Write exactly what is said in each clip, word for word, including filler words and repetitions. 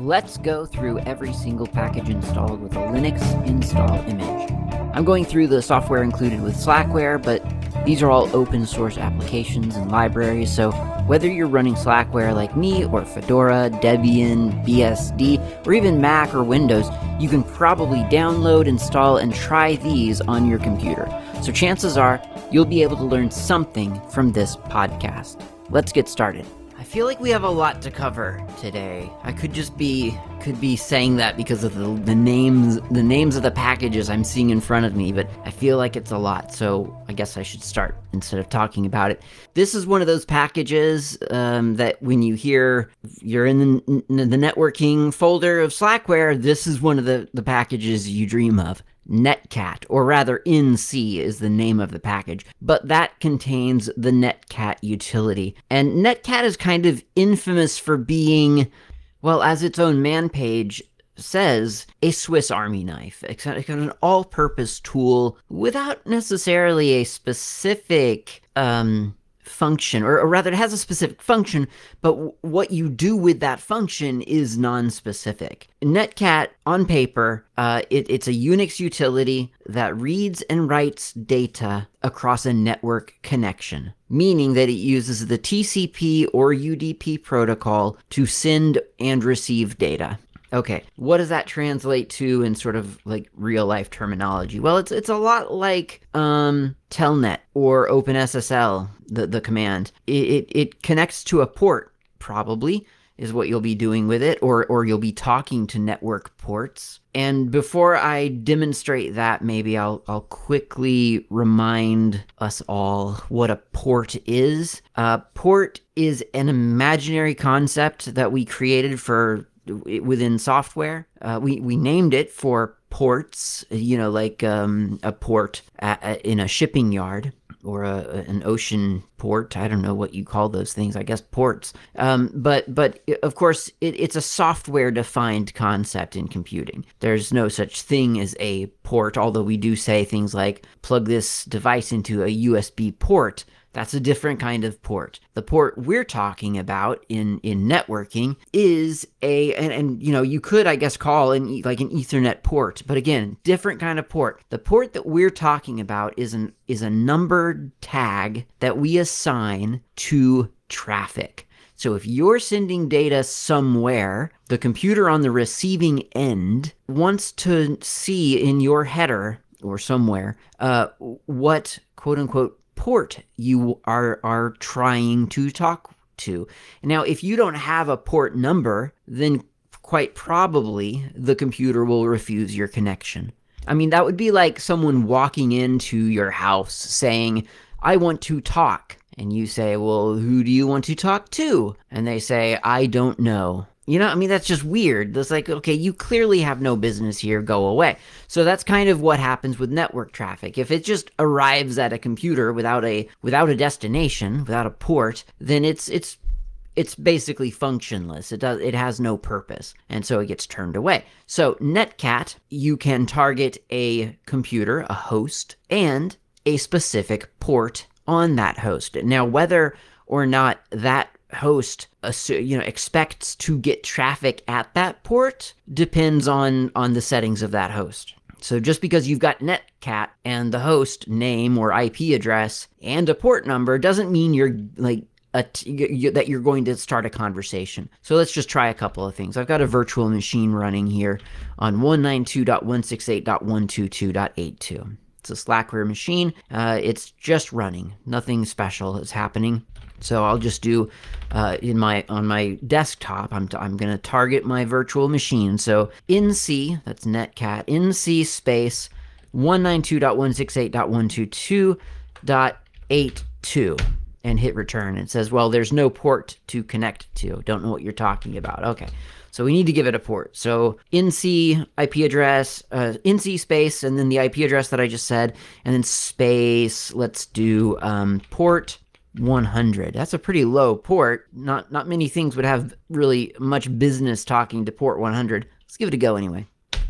Let's go through every single package installed with a Linux install image. I'm going through the software included with Slackware, but these are all open source applications and libraries, so whether you're running Slackware like me, or Fedora, Debian, B S D, or even Mac or Windows, you can probably download, install, and try these on your computer. So chances are you'll be able to learn something from this podcast. Let's get started. I feel like we have a lot to cover today. I could just be could be saying that because of the, the names the names of the packages I'm seeing in front of me, but I feel like it's a lot, so I guess I should start instead of talking about it. This is one of those packages um, that when you hear you're in the, in the networking folder of Slackware, this is one of the, the packages you dream of. Netcat, or rather N C is the name of the package, but that contains the Netcat utility. And Netcat is kind of infamous for being, well, as its own man page says, a Swiss Army knife. It's an all-purpose tool without necessarily a specific um, function, or, or rather it has a specific function, but w- what you do with that function is non-specific. Netcat, on paper, uh, it, it's a Unix utility that reads and writes data across a network connection, meaning that it uses the T C P or U D P protocol to send and receive data. Okay, what does that translate to in sort of like real life terminology? Well, it's it's a lot like um, Telnet or OpenSSL, the, the command. It, it it connects to a port, probably, is what you'll be doing with it, or or you'll be talking to network ports. And before I demonstrate that, maybe I'll I'll quickly remind us all what a port is. Uh, port is an imaginary concept that we created for within software. Uh, we, we named it for ports, you know, like um, a port at, at, in a shipping yard, or a, an ocean port. I don't know what you call those things. I guess ports. Um, but but of course, it, it's a software-defined concept in computing. There's no such thing as a port, although we do say things like plug this device into a U S B port. That's a different kind of port. The port we're talking about in, in networking is a, and, and you know, you could, I guess, call an like an Ethernet port, but again, different kind of port. The port that we're talking about is an is a numbered tag that we assign to traffic. So if you're sending data somewhere, the computer on the receiving end wants to see in your header or somewhere uh, what quote unquote port you are are trying to talk to. Now, if you don't have a port number, then quite probably the computer will refuse your connection. I mean, that would be like someone walking into your house saying, "I want to talk." And you say, "Well, who do you want to talk to?" And they say, "I don't know." You know, I mean, that's just weird. That's like, okay, you clearly have no business here, go away. So that's kind of what happens with network traffic. If it just arrives at a computer without a without a destination, without a port, then it's it's it's basically functionless. It does it has no purpose, and so it gets turned away. So Netcat, you can target a computer, a host, and a specific port on that host. Now, whether or not that host you know expects to get traffic at that port depends on on the settings of that host. So just because you've got Netcat and the host name or I P address and a port number doesn't mean you're like a t- you, that you're going to start a conversation. So let's just try a couple of things. I've got a virtual machine running here on one ninety-two dot one sixty-eight dot one twenty-two dot eighty-two. It's a Slackware machine. Uh, it's just running. Nothing special is happening. So I'll just do uh, in my on my desktop. I'm t- I'm going to target my virtual machine. So N C, that's Netcat, N C space one ninety-two dot one sixty-eight dot one twenty-two dot eighty-two, and hit return. It says, well, there's no port to connect to. Don't know what you're talking about. Okay. So we need to give it a port. So N C I P address, uh, N C space, and then the I P address that I just said, and then space, let's do um, port one hundred. That's a pretty low port. Not not many things would have really much business talking to port one hundred. Let's give it a go anyway.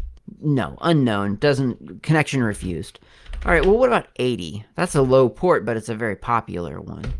No, unknown, doesn't, connection refused. All right, well, what about eighty? That's a low port, but it's a very popular one.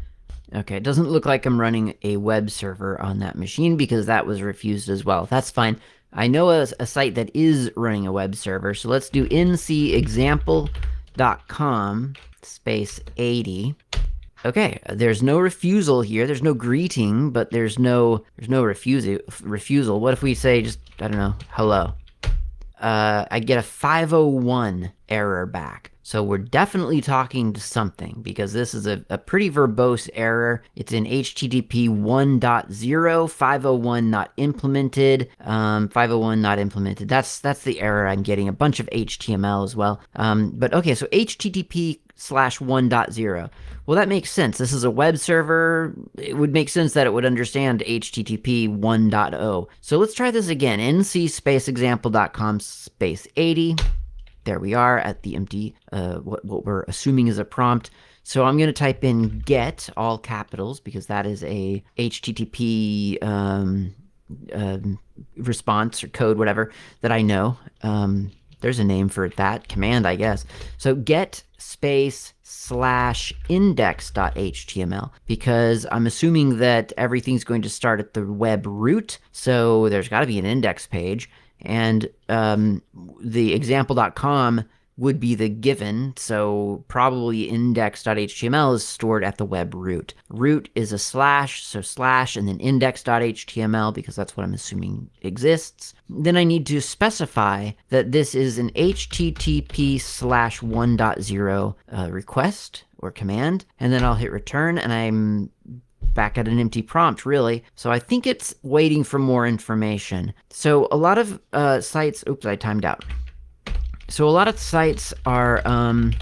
Okay, it doesn't look like I'm running a web server on that machine because that was refused as well. That's fine. I know a, a site that is running a web server, so let's do nc example dot com space eighty. Okay, there's no refusal here. There's no greeting, but there's no there's no refusal. Refusal. What if we say just, I don't know, hello? Uh, I get a five oh one error back. So we're definitely talking to something because this is a, a pretty verbose error. It's in H T T P one point zero, five oh one not implemented, um, five oh one not implemented. That's that's the error I'm getting. A bunch of H T M L as well. Um, but okay, so H T T P slash one point zero. Well, that makes sense. This is a web server. It would make sense that it would understand H T T P one point oh. So let's try this again. nc space example dot com space eighty. There we are at the empty, uh, what, what we're assuming is a prompt. So I'm going to type in get, all capitals, because that is a H T T P um, uh, response or code, whatever, that I know. Um, there's a name for that, command, I guess. So get space slash index.html, because I'm assuming that everything's going to start at the web root. So there's got to be an index page. And um, the example dot com would be the given, so probably index.html is stored at the web root. Root is a slash, so slash, and then index.html, because that's what I'm assuming exists. Then I need to specify that this is an H T T P slash one point oh uh, request or command, and then I'll hit return, and I'm back at an empty prompt, really. So I think it's waiting for more information. So a lot of uh, sites, oops, I timed out. So a lot of sites are um,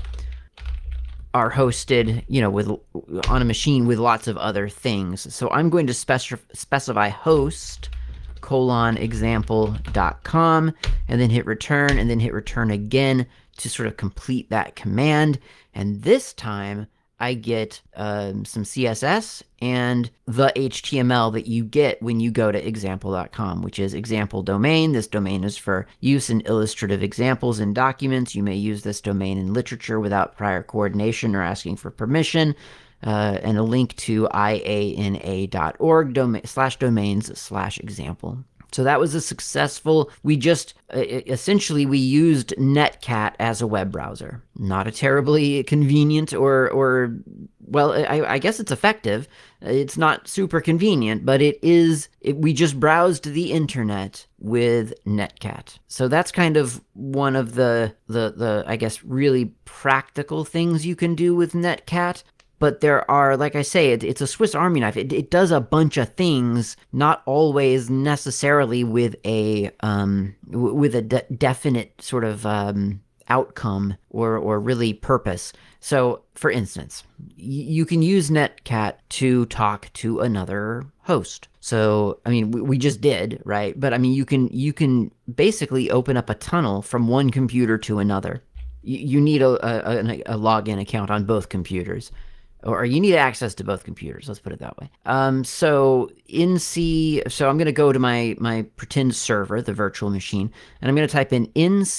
are hosted, you know, with on a machine with lots of other things. So I'm going to spec specify host colon example dot com and then hit return and then hit return again to sort of complete that command. And this time I get um, some C S S and the H T M L that you get when you go to example dot com, which is example domain. This domain is for use in illustrative examples and documents. You may use this domain in literature without prior coordination or asking for permission. Uh, and a link to I A N A dot org domain, slash domains slash example. So that was a successful, we just, uh, essentially we used Netcat as a web browser. Not a terribly convenient or, or well, I, I guess it's effective. It's not super convenient, but it is, it, we just browsed the internet with Netcat. So that's kind of one of the, the, the I guess, really practical things you can do with Netcat. But there are, like I say, it, it's a Swiss Army knife. It, it does a bunch of things, not always necessarily with a um, w with a de definite sort of um, outcome or or really purpose. So, for instance, you can use Netcat to talk to another host. So, I mean, we, we just did, right? But I mean, you can you can basically open up a tunnel from one computer to another. You, you need a, a, a login account on both computers. Or you need access to both computers, let's put it that way. Um, so nc, so I'm going to go to my, my pretend server, the virtual machine, and I'm going to type in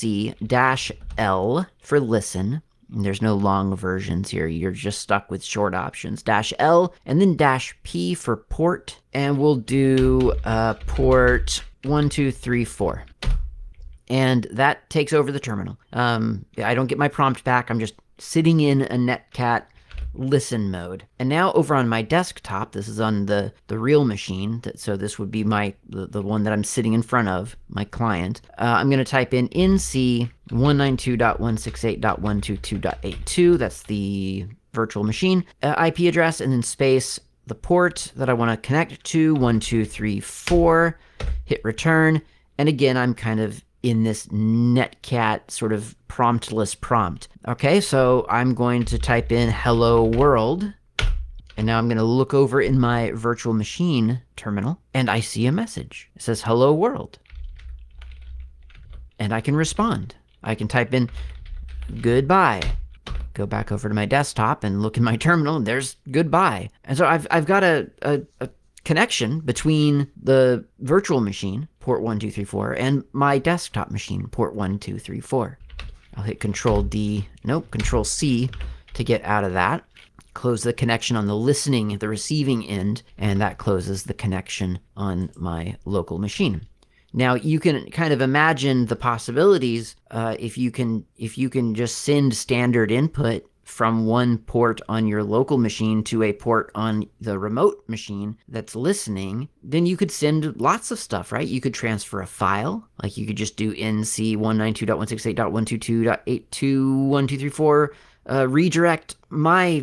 nc-l for listen. And there's no long versions here. You're just stuck with short options. Dash L, and then dash P for port. And we'll do uh, port one, two, three, four. And that takes over the terminal. Um, I don't get my prompt back. I'm just sitting in a Netcat listen mode. And now over on my desktop, this is on the the real machine, that, so this would be my the, the one that I'm sitting in front of, my client. uh, I'm going to type in nc one ninety-two dot one sixty-eight dot one twenty-two dot eighty-two. That's the virtual machine uh, I P address, and then space the port that I want to connect to, one two three four, hit return. And again, I'm kind of in this Netcat sort of promptless prompt. Okay, so I'm going to type in hello world, and now I'm going to look over in my virtual machine terminal, and I see a message. It says hello world. And I can respond. I can type in goodbye. Go back over to my desktop and look in my terminal, and there's goodbye. And so I've, I've got a, a, a connection between the virtual machine, port one two three four, and my desktop machine, port one two three four. I'll hit Control D, nope, Control C to get out of that. close the connection on the listening, the receiving end, and that closes the connection on my local machine. Now you can kind of imagine the possibilities uh, if you can if you can just send standard input from one port on your local machine to a port on the remote machine that's listening, then you could send lots of stuff, right? You could transfer a file, like you could just do N C one ninety-two dot one sixty-eight dot one twenty-two dot eighty-two dot one two three four uh, redirect my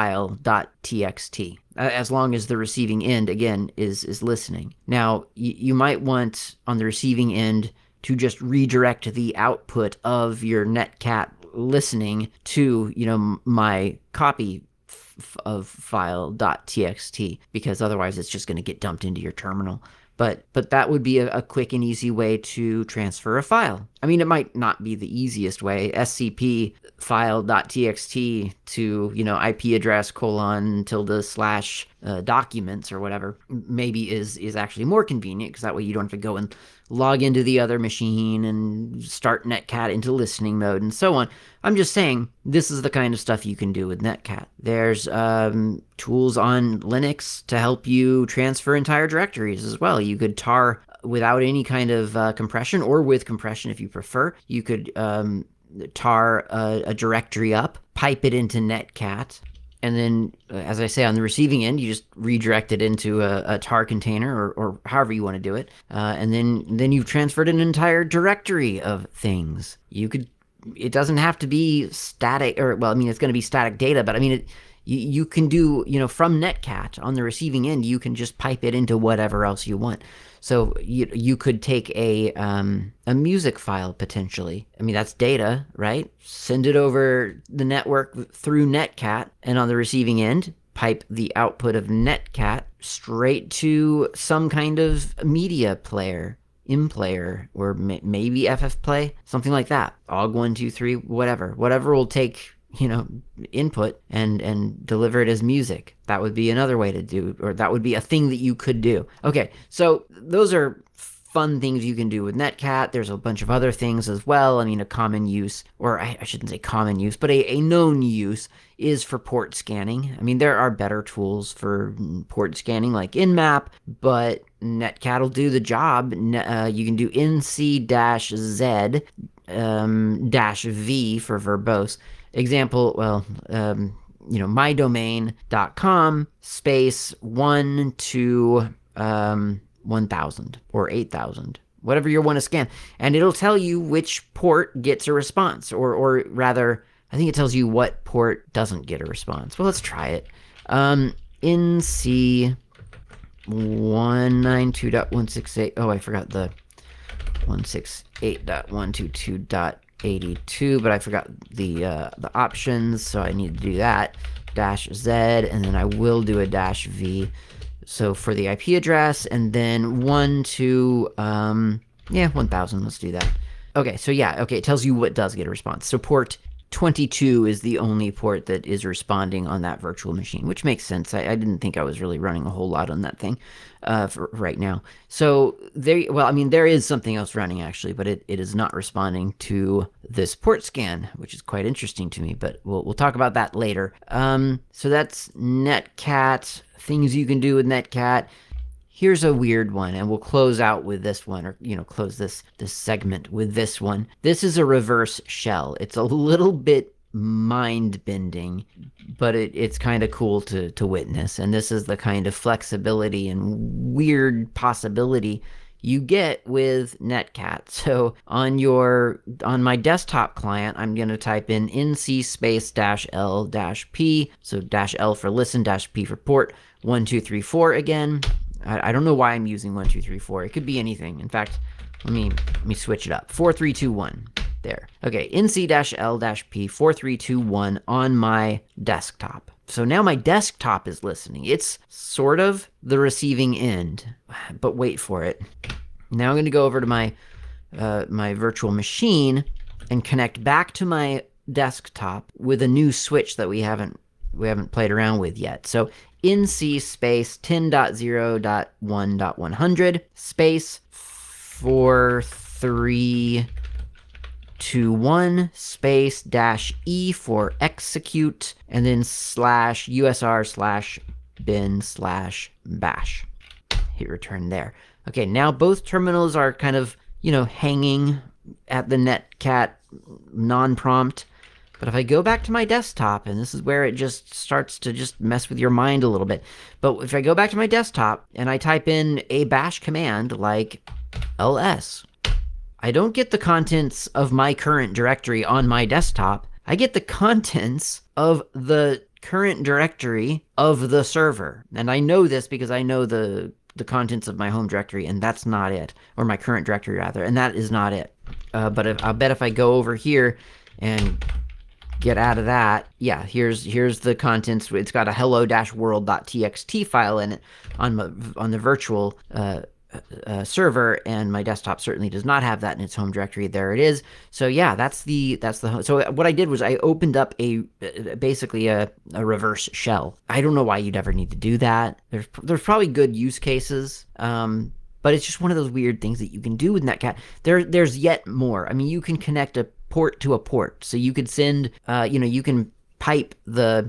file.txt. As long as the receiving end, again, is is listening. Now, y- you might want, on the receiving end, to just redirect the output of your netcat listening to, you know, my copy f- of file.txt, because otherwise it's just going to get dumped into your terminal. But but that would be a, a quick and easy way to transfer a file. I mean, it might not be the easiest way. S C P file.txt to, you know, I P address colon tilde slash uh, documents or whatever maybe is is actually more convenient, because that way you don't have to go and log into the other machine and start netcat into listening mode and so on. I'm just saying, this is the kind of stuff you can do with netcat. There's um, tools on Linux to help you transfer entire directories as well. You could tar without any kind of uh, compression, or with compression if you prefer. You could um, tar a, a directory up, pipe it into netcat, and then, uh, as I say, on the receiving end, you just redirect it into a, a tar container, or, or however you want to do it. Uh, and then, then you've transferred an entire directory of things. You could, it doesn't have to be static, or, well, I mean, it's going to be static data, but I mean, it, you, you can do, you know, from netcat on the receiving end, you can just pipe it into whatever else you want. So you you could take a um, a music file potentially. I mean, that's data, right? Send it over the network through netcat, and on the receiving end, pipe the output of netcat straight to some kind of media player, MPlayer, or may, maybe F F Play, something like that. O G one two three, whatever. Whatever will take, you know, input and and deliver it as music. That would be another way to do, or that would be a thing that you could do. Okay, so those are fun things you can do with netcat. There's a bunch of other things as well. I mean, a common use, or I, I shouldn't say common use, but a, a known use is for port scanning. I mean, there are better tools for port scanning like Nmap, but netcat will do the job. Uh, you can do N C Z um, dash V for verbose. Example, well, um, you know, my domain dot com space one to um, one thousand or eight thousand, whatever you want to scan. And it'll tell you which port gets a response, or, or rather, I think it tells you what port doesn't get a response. Well, let's try it. Um, N C one ninety-two dot one sixty-eight. Oh, I forgot the one sixty-eight dot one twenty-two dot eighty-two, but I forgot the uh, the options, so I need to do that. Dash Z, and then I will do a dash V. So for the I P address, and then one to, um, yeah, one thousand, let's do that. Okay, so yeah, okay, it tells you what does get a response. So port twenty-two is the only port that is responding on that virtual machine, which makes sense. I, I didn't think I was really running a whole lot on that thing uh, for right now. So there, well, I mean, there is something else running actually, but it, it is not responding to this port scan, which is quite interesting to me, but we'll, we'll talk about that later. Um, so that's netcat, things you can do with netcat. Here's a weird one, and we'll close out with this one, or, you know, close this this segment with this one. This is a reverse shell. It's a little bit mind-bending, but it, it's kind of cool to, to witness. And this is the kind of flexibility and weird possibility you get with netcat. So on your on my desktop client, I'm going to type in nc space dash l dash p, so dash l for listen, dash p for port, one two three four again. I, I don't know why I'm using one two three four. It could be anything. In fact, let me let me switch it up. four three two one. There. Okay, nc-l-p four three two one on my desktop. So now my desktop is listening. It's sort of the receiving end, but wait for it. Now I'm going to go over to my uh, my virtual machine and connect back to my desktop with a new switch that we haven't we haven't played around with yet. So nc space ten dot zero dot one dot one hundred space four three two one space dash E for execute, and then slash usr slash bin slash bash. Hit return there. Okay, now both terminals are kind of, you know, hanging at the netcat non-prompt. But if I go back to my desktop, and this is where it just starts to just mess with your mind a little bit. But if I go back to my desktop and I type in a bash command like ls, I don't get the contents of my current directory on my desktop. I get the contents of the current directory of the server. And I know this because I know the the contents of my home directory, and that's not it. Or my current directory, rather, and that is not it. Uh, but if, I'll bet if I go over here and get out of that, yeah, here's here's the contents. It's got a hello-world.txt file in it on my, on the virtual uh, uh, server, and my desktop certainly does not have that in its home directory. There it is. So yeah, that's the that's the. So what I did was I opened up a basically a, a reverse shell. I don't know why you'd ever need to do that. There's there's probably good use cases. Um, But it's just one of those weird things that you can do with Netcat. There, there's yet more. I mean, you can connect a port to a port. So you could send, uh, you know, you can pipe the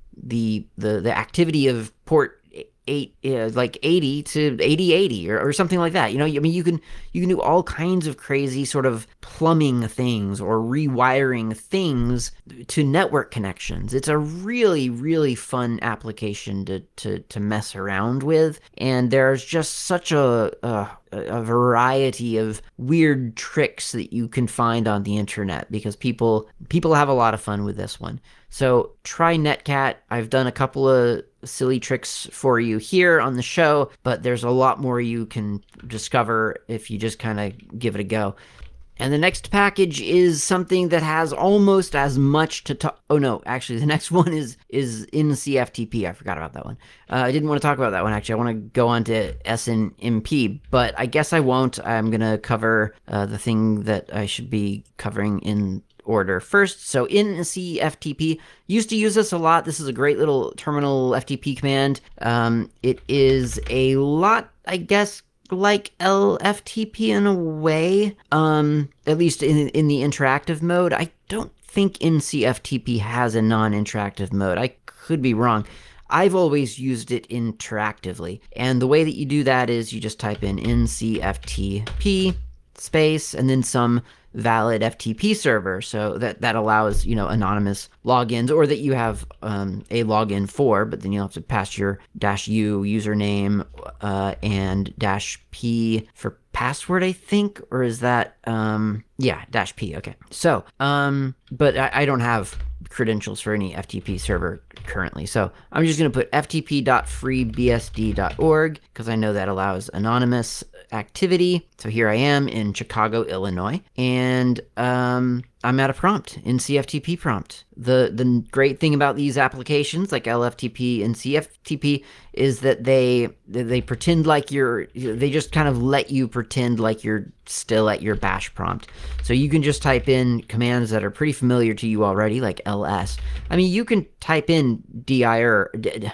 the the the activity of port eight, uh, like eighty to eighty eighty or, or something like that. You know, I mean, you can you can do all kinds of crazy sort of plumbing things or rewiring things to network connections. It's a really, really fun application to to to mess around with, and there's just such a a, a variety of weird tricks that you can find on the internet because people people have a lot of fun with this one. So try Netcat. I've done a couple of silly tricks for you here on the show, but there's a lot more you can discover if you just kind of give it a go. And the next package is something that has almost as much to talk. Oh no, actually the next one is is in C F T P. I forgot about that one. Uh, I didn't want to talk about that one actually. I want to go on to S N M P, but I guess I won't. I'm gonna cover uh, the thing that I should be covering in order first. So in C F T P, used to use this a lot. This is a great little terminal F T P command. Um, it is a lot, I guess, like L F T P in a way, um, at least in in the interactive mode. I don't think N C F T P has a non-interactive mode. I could be wrong. I've always used it interactively, and the way that you do that is you just type in N C F T P space and then some valid F T P server, so that that allows, you know, anonymous logins, or that you have um, a login for, but then you'll have to pass your dash u username uh, and dash p for password, I think, or is that um, yeah, dash p. Okay, so um, but I, I don't have credentials for any F T P server currently, so I'm just going to put f t p dot free b s d dot org because I know that allows anonymous activity. So here I am in Chicago, Illinois, and um, I'm at a prompt in C F T P prompt. The the great thing about these applications like L F T P and C F T P is that they they pretend like you're, they just kind of let you pretend like you're still at your bash prompt. So you can just type in commands that are pretty familiar to you already, like ls. I mean, you can type in dir,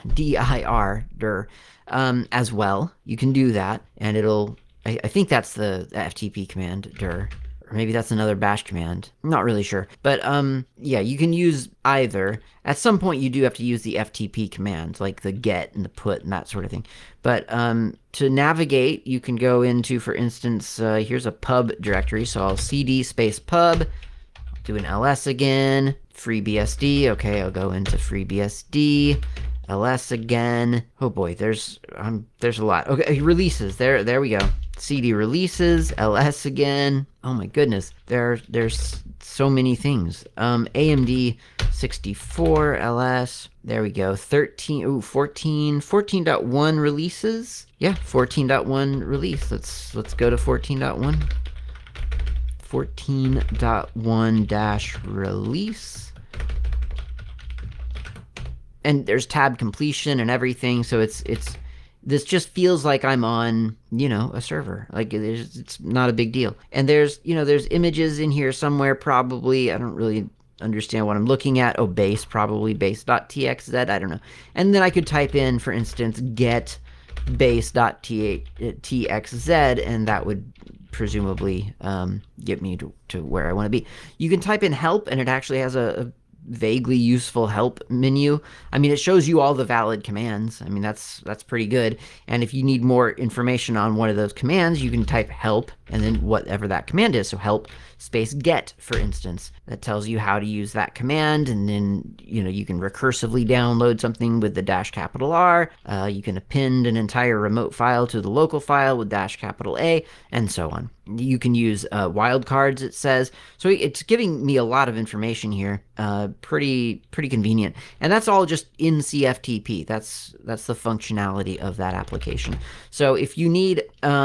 dir, dir um, as well. You can do that, and it'll, I, I think that's the F T P command, dir. Or maybe that's another bash command. I'm not really sure. But um, yeah, you can use either. At some point, you do have to use the F T P command, like the get and the put and that sort of thing. But um, to navigate, you can go into, for instance, uh, here's a pub directory. So I'll cd space pub, do an ls again, FreeBSD. Okay, I'll go into FreeBSD. ls again. Oh boy, there's um, there's a lot. Okay, releases. There, there we go. cd releases, ls again. Oh my goodness, there there's so many things. Um, A M D sixty-four ls. There we go. thirteen, ooh, fourteen, fourteen point one releases. Yeah, fourteen point one release. Let's let's go to fourteen point one. fourteen point one dash release. And there's tab completion and everything, so it's it's this just feels like I'm on, you know, a server. Like it's, it's not a big deal. And there's, you know, there's images in here somewhere probably. I don't really understand what I'm looking at. Oh, base, probably base.txz. I don't know. And then I could type in, for instance, get base.txz, and that would presumably um, get me to, to where I want to be. You can type in help, and it actually has a, a vaguely useful help menu. I mean, it shows you all the valid commands. I mean, that's that's pretty good. And if you need more information on one of those commands, you can type help and then whatever that command is. So help space get, for instance. That tells you how to use that command, and then, you know, you can recursively download something with the dash capital R. Uh, you can append an entire remote file to the local file with dash capital A, and so on. You can use uh, wildcards, it says. So it's giving me a lot of information here. Uh, pretty pretty convenient. And that's all just in C F T P. That's that's the functionality of that application. So if you need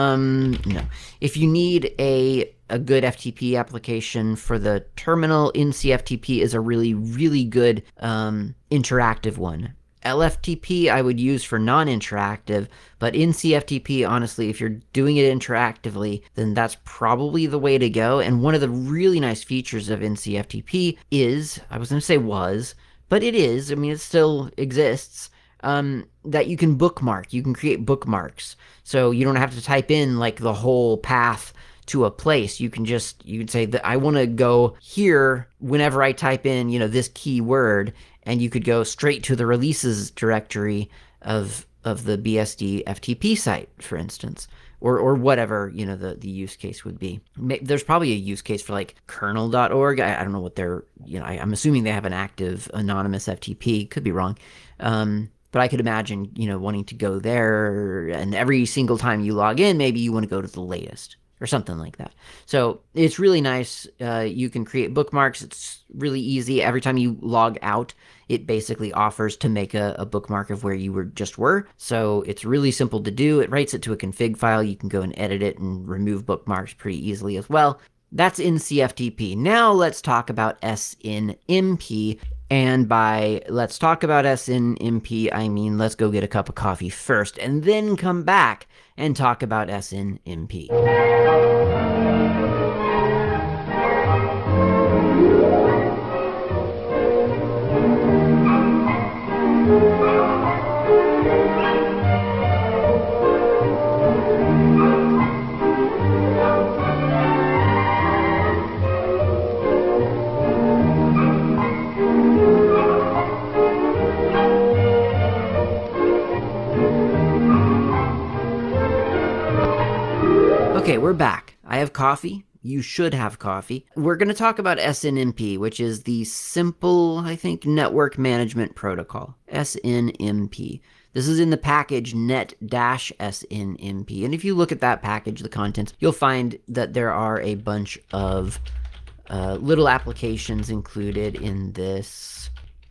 um no, if you need a a good F T P application for the terminal, in C F T P is a really really good um, interactive one. L F T P I would use for non-interactive, but in C F T P, honestly, if you're doing it interactively, then that's probably the way to go. And one of the really nice features of N C F T P is, I was going to say was, but it is, I mean, it still exists, um, that you can bookmark. You can create bookmarks. So you don't have to type in like the whole path to a place. You can just, you can say that I want to go here whenever I type in, you know, this keyword, and you could go straight to the releases directory of of the B S D F T P site, for instance, or or whatever, you know, the, the use case would be. There's probably a use case for like kernel dot org. I, I don't know what they're, you know, I, I'm assuming they have an active anonymous F T P. Could be wrong. Um, but I could imagine, you know, wanting to go there, and every single time you log in, maybe you want to go to the latest or something like that. So it's really nice. Uh, you can create bookmarks. It's really easy. Every time you log out, it basically offers to make a, a bookmark of where you were just were. So it's really simple to do. It writes it to a config file. You can go and edit it and remove bookmarks pretty easily as well. That's in C F T P. Now let's talk about S N M P. And by let's talk about S N M P, I mean let's go get a cup of coffee first and then come back and talk about S N M P. Okay, we're back. I have coffee. You should have coffee. We're going to talk about S N M P, which is the Simple, I think, Network Management Protocol. S N M P. This is in the package net-S N M P. And if you look at that package, the contents, you'll find that there are a bunch of uh, little applications included in this,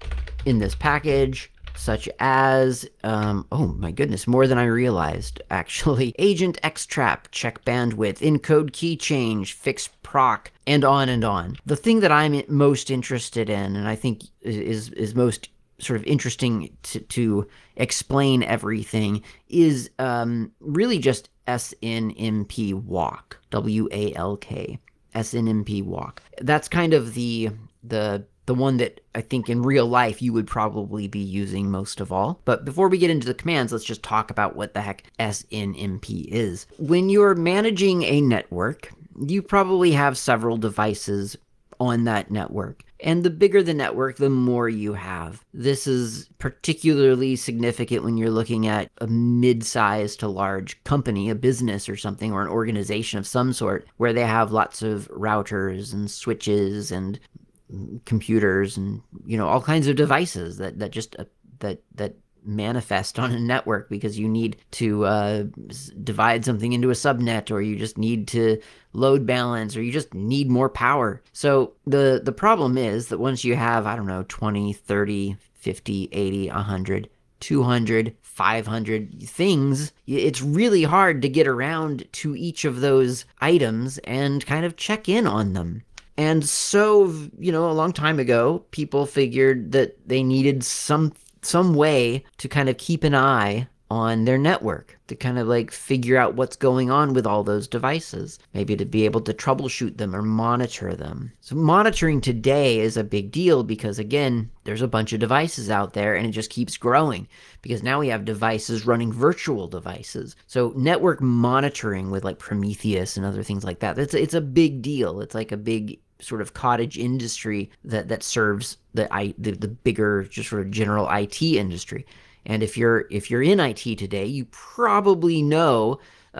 in this package. Such as, um, oh my goodness, more than I realized, actually. Agent Xtrap, check bandwidth, encode key change, fix proc, and on and on. The thing that I'm most interested in, and I think is is most sort of interesting to, to explain everything, is um, really just S N M P walk, W A L K, S N M P walk. That's kind of the the the one that I think in real life you would probably be using most of all. But before we get into the commands, let's just talk about what the heck S N M P is. When you're managing a network, you probably have several devices on that network. And the bigger the network, the more you have. This is particularly significant when you're looking at a mid-sized to large company, a business or something, or an organization of some sort, where they have lots of routers and switches and computers and, you know, all kinds of devices that that just uh, that that manifest on a network because you need to uh, divide something into a subnet, or you just need to load balance, or you just need more power. So the the problem is that once you have, I don't know, twenty, thirty, fifty, eighty, one hundred, two hundred, five hundred things, it's really hard to get around to each of those items and kind of check in on them. And so, you know, a long time ago, people figured that they needed some some way to kind of keep an eye on their network to kind of like figure out what's going on with all those devices, maybe to be able to troubleshoot them or monitor them. So monitoring today is a big deal because, again, there's a bunch of devices out there and it just keeps growing because now we have devices running virtual devices. So network monitoring with like Prometheus and other things like that, it's, it's a big deal. It's like a big sort of cottage industry that, that serves the, I, the, the bigger just sort of general I T industry. And if you're if you're in I T today, you probably know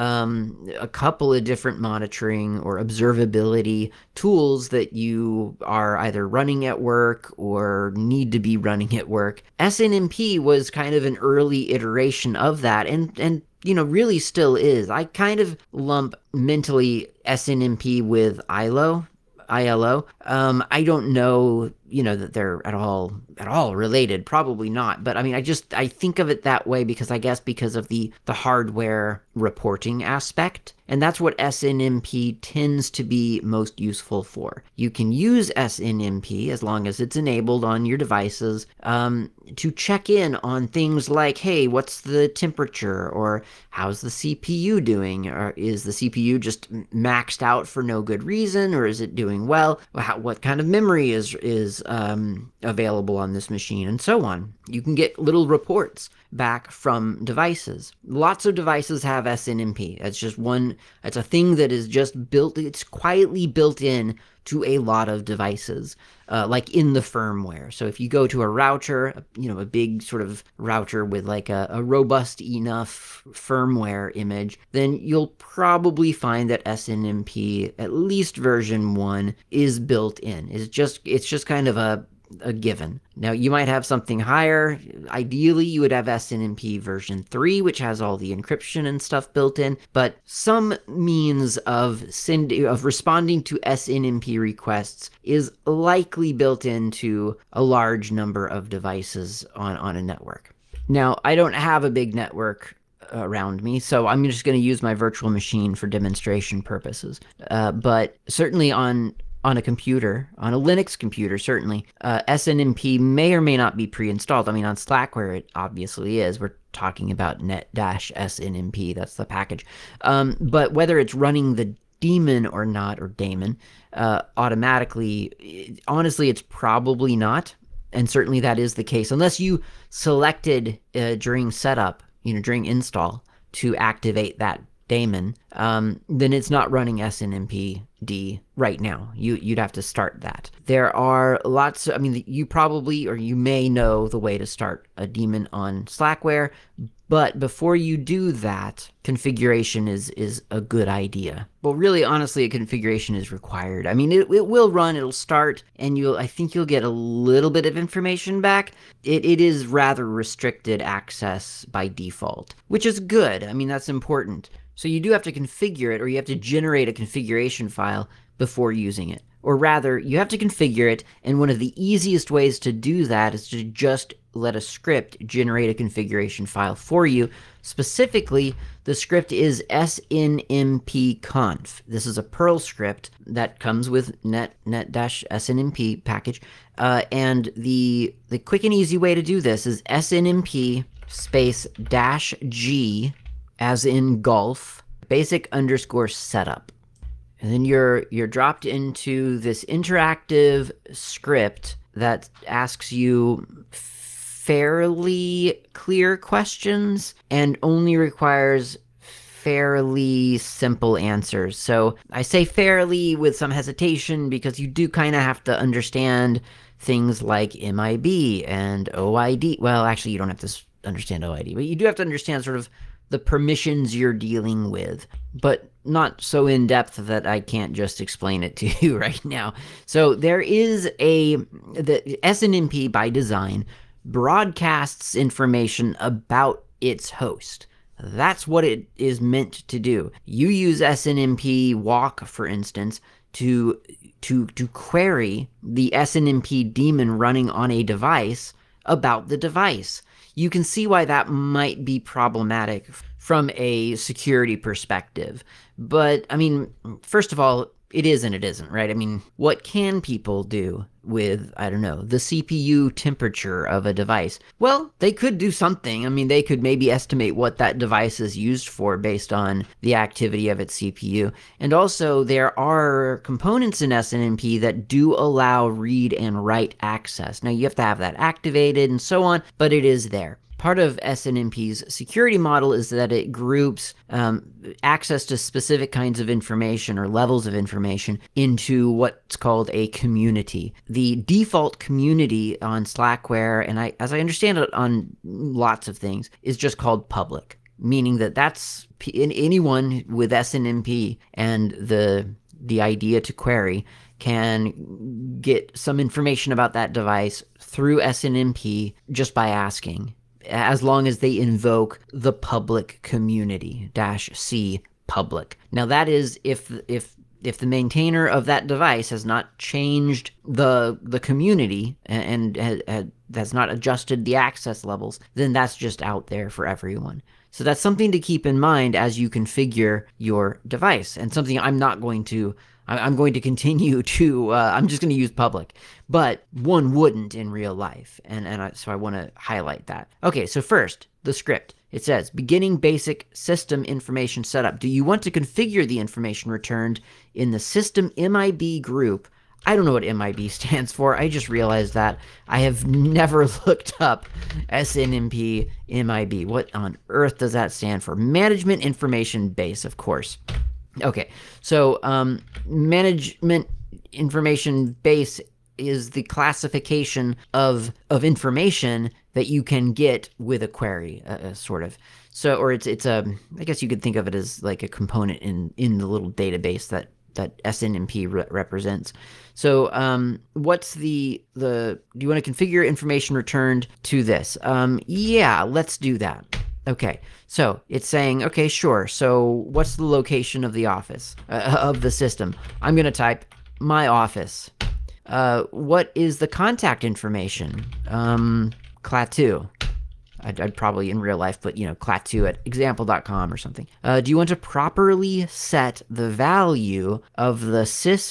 um, a couple of different monitoring or observability tools that you are either running at work or need to be running at work. S N M P was kind of an early iteration of that, and and you know really still is. I kind of lump mentally S N M P with I L O. I L O. Um, I don't know, you know, that they're at all at all related. Probably not. But I mean, I just I think of it that way because I guess because of the the hardware reporting aspect. And that's what S N M P tends to be most useful for. You can use S N M P as long as it's enabled on your devices um, to check in on things like, hey, what's the temperature? Or how's the C P U doing? Or is the C P U just maxed out for no good reason? Or is it doing well? How, what kind of memory is, is um, available on this machine? And so on. You can get little reports back from devices. Lots of devices have S N M P. It's just one, it's a thing that is just built, it's quietly built in to a lot of devices, uh, like in the firmware. So if you go to a router, you know, a big sort of router with like a, a robust enough firmware image, then you'll probably find that S N M P, at least version one, is built in. It's just, it's just kind of a a given. Now, you might have something higher. Ideally, you would have S N M P version three, which has all the encryption and stuff built in, but some means of send, of responding to S N M P requests is likely built into a large number of devices on, on a network. Now, I don't have a big network around me, so I'm just going to use my virtual machine for demonstration purposes. Uh, but certainly on On a computer, on a Linux computer, certainly, uh, S N M P may or may not be pre-installed. I mean, on Slackware, it obviously is. We're talking about net-S N M P. That's the package. Um, but whether it's running the daemon or not, or daemon, uh, automatically, honestly, it's probably not. And certainly that is the case. Unless you selected uh, during setup, you know, during install, to activate that daemon, um, then it's not running S N M P D right now. You, you'd have to start that. There are lots, of, I mean, you probably, or you may know the way to start a daemon on Slackware, but before you do that, configuration is, is a good idea. Well, really, honestly, a configuration is required. I mean, it, it will run, it'll start, and you'll, I think you'll get a little bit of information back. It, it is rather restricted access by default, which is good. I mean, that's important. So you do have to configure it, or you have to generate a configuration file before using it. Or rather, you have to configure it, and one of the easiest ways to do that is to just let a script generate a configuration file for you. Specifically, the script is S N M P conf. This is a Perl script that comes with net net-S N M P package. Uh, and the, the quick and easy way to do this is S N M P space dash G, as in golf, basic underscore setup. And then you're you're dropped into this interactive script that asks you fairly clear questions and only requires fairly simple answers. So I say fairly with some hesitation because you do kind of have to understand things like M I B and O I D. Well, actually, you don't have to understand O I D, but you do have to understand sort of the permissions you're dealing with, but not so in depth that I can't just explain it to you right now. So there is a, the S N M P by design broadcasts information about its host. That's what it is meant to do. You use S N M P walk, for instance, to, to, to query the S N M P daemon running on a device about the device. You can see why that might be problematic from a security perspective. But, I mean, first of all, it is and it isn't, right? I mean, what can people do with, I don't know, the C P U temperature of a device? Well, they could do something. I mean, they could maybe estimate what that device is used for based on the activity of its C P U. And also, there are components in S N M P that do allow read and write access. Now, you have to have that activated and so on, but it is there. Part of S N M P's security model is that it groups um, access to specific kinds of information or levels of information into what's called a community. The default community on Slackware, and I, as I understand it on lots of things, is just called public, meaning that that's in anyone with S N M P and the the idea to query can get some information about that device through S N M P just by asking, as long as they invoke the public community dash C public. Now that is if if if the maintainer of that device has not changed the the community and, and, and has not adjusted the access levels, then that's just out there for everyone. So that's something to keep in mind as you configure your device, and something I'm not going to I'm going to continue to, uh, I'm just going to use public, but one wouldn't in real life. And, and I, so I want to highlight that. Okay, so first, the script. It says, beginning basic system information setup. Do you want to configure the information returned in the system M I B group? I don't know what M I B stands for. I just realized that. I have never looked up S N M P M I B. What on earth does that stand for? Management Information Base, of course. Okay, so um, management information base is the classification of of information that you can get with a query, uh, sort of. So, or it's it's a, I guess you could think of it as like a component in in the little database that that S N M P re- represents. So, um, what's the the? Do you want to configure information returned to this? Um, yeah, let's do that. Okay, so it's saying, okay, sure. So what's the location of the office, uh, of the system? I'm going to type my office. Uh, what is the contact information? Um, Klaatu. I'd, I'd probably in real life put, you know, Klaatu at example dot com or something. Uh, do you want to properly set the value of the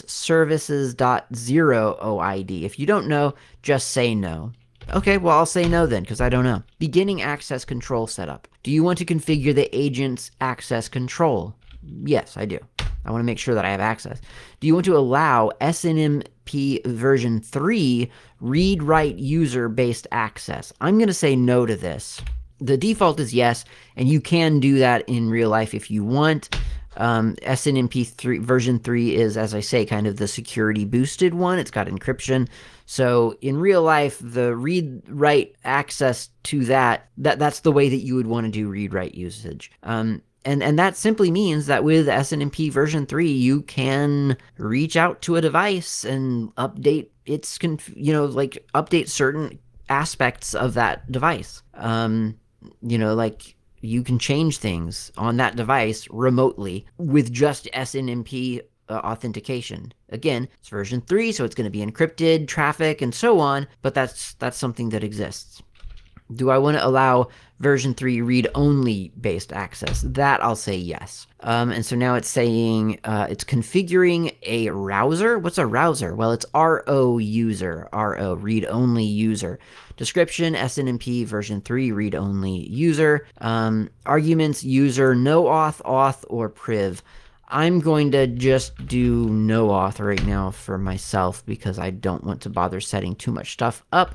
sysservices.zero O I D? If you don't know, just say no. Okay, well, I'll say no then, because I don't know. Beginning access control setup. Do you want to configure the agent's access control? Yes, I do. I want to make sure that I have access. Do you want to allow S N M P version three read-write user-based access? I'm going to say no to this. The default is yes, and you can do that in real life if you want. Um, S N M P three, version three is, as I say, kind of the security boosted one. It's got encryption. So in real life, the read-write access to that, that that's the way that you would want to do read-write usage. Um, and, and that simply means that with S N M P version three, you can reach out to a device and update its, conf- you know, like update certain aspects of that device. Um, you know, like you can change things on that device remotely with just S N M P uh, authentication. Again, it's version three, so it's going to be encrypted, traffic, and so on, but that's that's something that exists. Do I want to allow version three read-only based access? That I'll say yes. Um, and so now it's saying uh, it's configuring a rouser. What's a rouser? Well, it's R O user, R O, read-only user. Description, S N M P version three, read-only user. Um, arguments, user, no auth, auth, or priv. I'm going to just do no auth right now for myself because I don't want to bother setting too much stuff up.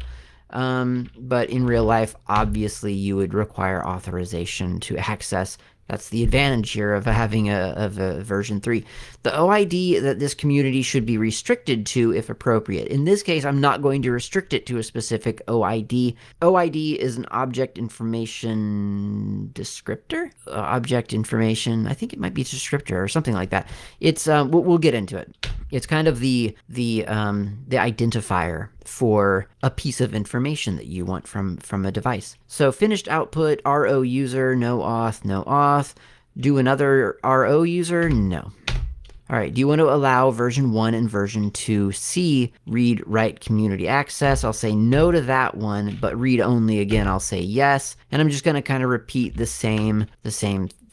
Um, but in real life, obviously, you would require authorization to access. That's the advantage here of having a, of a version three. The O I D that this community should be restricted to if appropriate. In this case, I'm not going to restrict it to a specific O I D. O I D is an object information descriptor? Uh, object information, I think it might be descriptor or something like that. It's, um, we'll, we'll get into it. It's kind of the, the, um, the identifier for a piece of information that you want from, from a device. So finished output, R O user, no auth, no auth. Do another R O user? No. All right, do you want to allow version one and version two C read-write community access? I'll say no to that one, but read-only again, I'll say yes. And I'm just going to kind of repeat the same, the same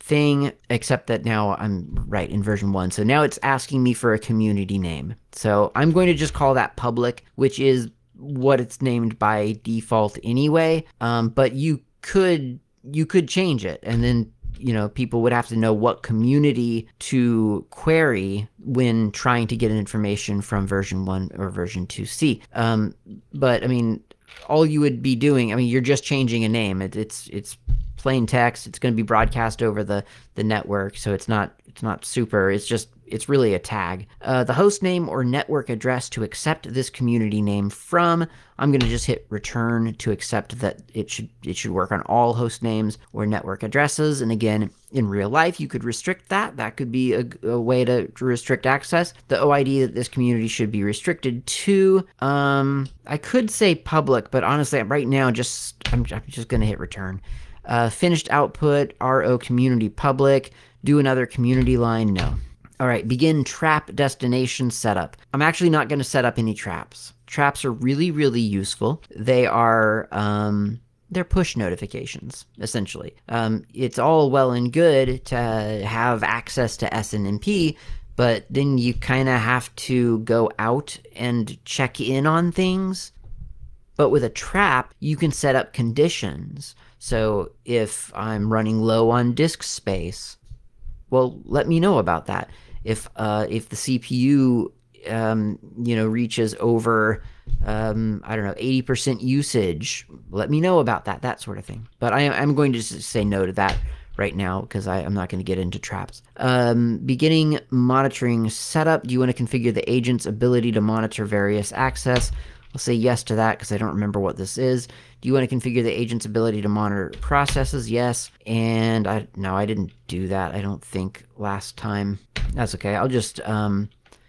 thing, except that now I'm right in version one. So now it's asking me for a community name. So I'm going to just call that public, which is what it's named by default anyway. Um, but you could you could change it, and then you know people would have to know what community to query when trying to get information from version one or version two C. Um, but I mean, all you would be doing, I mean, you're just changing a name. It, it's it's plain text. It's going to be broadcast over the the network, so it's not it's not super. It's just it's really a tag. Uh, the host name or network address to accept this community name from. I'm going to just hit return to accept that it should it should work on all host names or network addresses. And again, in real life, you could restrict that. That could be a, a way to, to restrict access. The O I D that this community should be restricted to. Um, I could say public, but honestly, right now, just I'm, I'm just going to hit return. Uh, finished output, R O community public. Do another community line, no. All right, begin trap destination setup. I'm actually not going to set up any traps. Traps are really, really useful. They are, um, they're push notifications, essentially. Um, it's all well and good to have access to S N M P, but then you kind of have to go out and check in on things. But with a trap, you can set up conditions. So if I'm running low on disk space, well, let me know about that. If uh, if the C P U um, you know reaches over um, I don't know eighty percent usage, let me know about that. That sort of thing. But I, I'm going to just say no to that right now because I'm not going to get into traps. Um, beginning monitoring setup. Do you want to configure the agent's ability to monitor various access? I'll say yes to that because I don't remember what this is. Do you want to configure the agent's ability to monitor processes? Yes. And I no, I didn't do that, I don't think, last time. That's okay. I'll just um,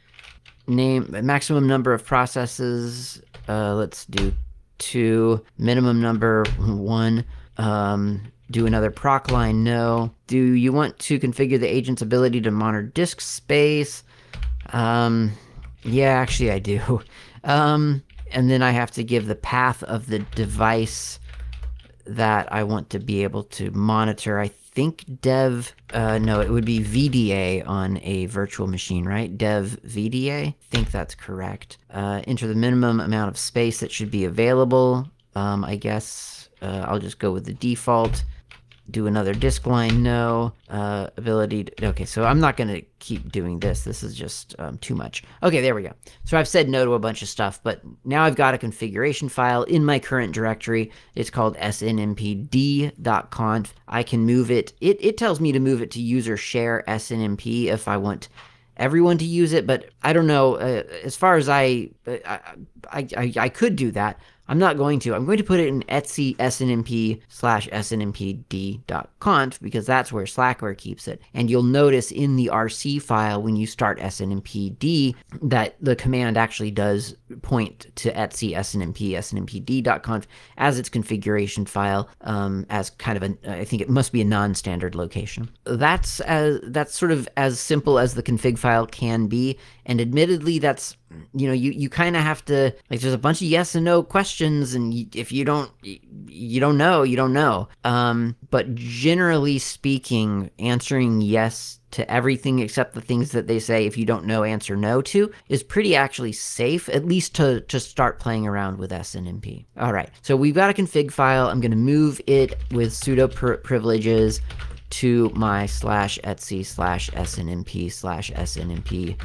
name maximum number of processes. Uh, let's do two. Minimum number one. Um, do another proc line. No. Do you want to configure the agent's ability to monitor disk space? Um, yeah, actually I do. Um, and then I have to give the path of the device that I want to be able to monitor. I think dev, uh, no, it would be V D A on a virtual machine, right? Dev V D A? I think that's correct. Uh, enter the minimum amount of space that should be available. Um, I guess uh, I'll just go with the default. Do another disk line, no. Uh, ability to, okay, so I'm not going to keep doing this. This is just um, too much. Okay, there we go. So I've said no to a bunch of stuff, but now I've got a configuration file in my current directory. It's called S N M P D dot conf. I can move it. It, it tells me to move it to user share S N M P if I want everyone to use it, but I don't know. Uh, as far as I, I, I, I, I could do that. I'm not going to. I'm going to put it in etc snmp slash snmpd dot conf because that's where Slackware keeps it. And you'll notice in the R C file when you start snmpd that the command actually does point to etc snmp snmpd dot conf as its configuration file, um, as kind of a, I think it must be a non-standard location. That's as that's sort of as simple as the config file can be. And admittedly, that's, you know, you, you kind of have to, like, there's a bunch of yes and no questions, and you, if you don't, you don't know, you don't know. Um, but generally speaking, answering yes to everything except the things that they say if you don't know, answer no to, is pretty actually safe, at least to, to start playing around with S N M P. All right, so we've got a config file. I'm going to move it with sudo pr privileges to my slash etc slash snmp slash snmp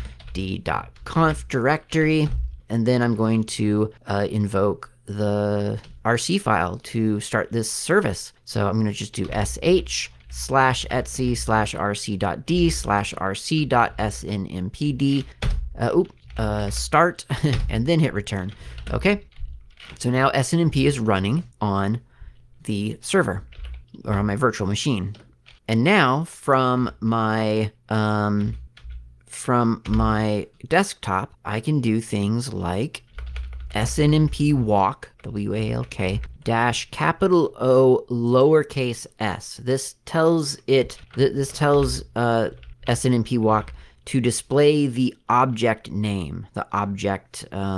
d.conf directory, and then I'm going to uh, invoke the R C file to start this service. So I'm going to just do sh slash etc slash rc.d slash rc.snmpd, uh, oop, uh, start, and then hit return. Okay, so now S N M P is running on the server, or on my virtual machine. And now from my um, from my desktop, I can do things like snmp walk, W A L K, dash capital O lowercase s. This tells it, th this tells uh, snmp walk to display the object name, the object um,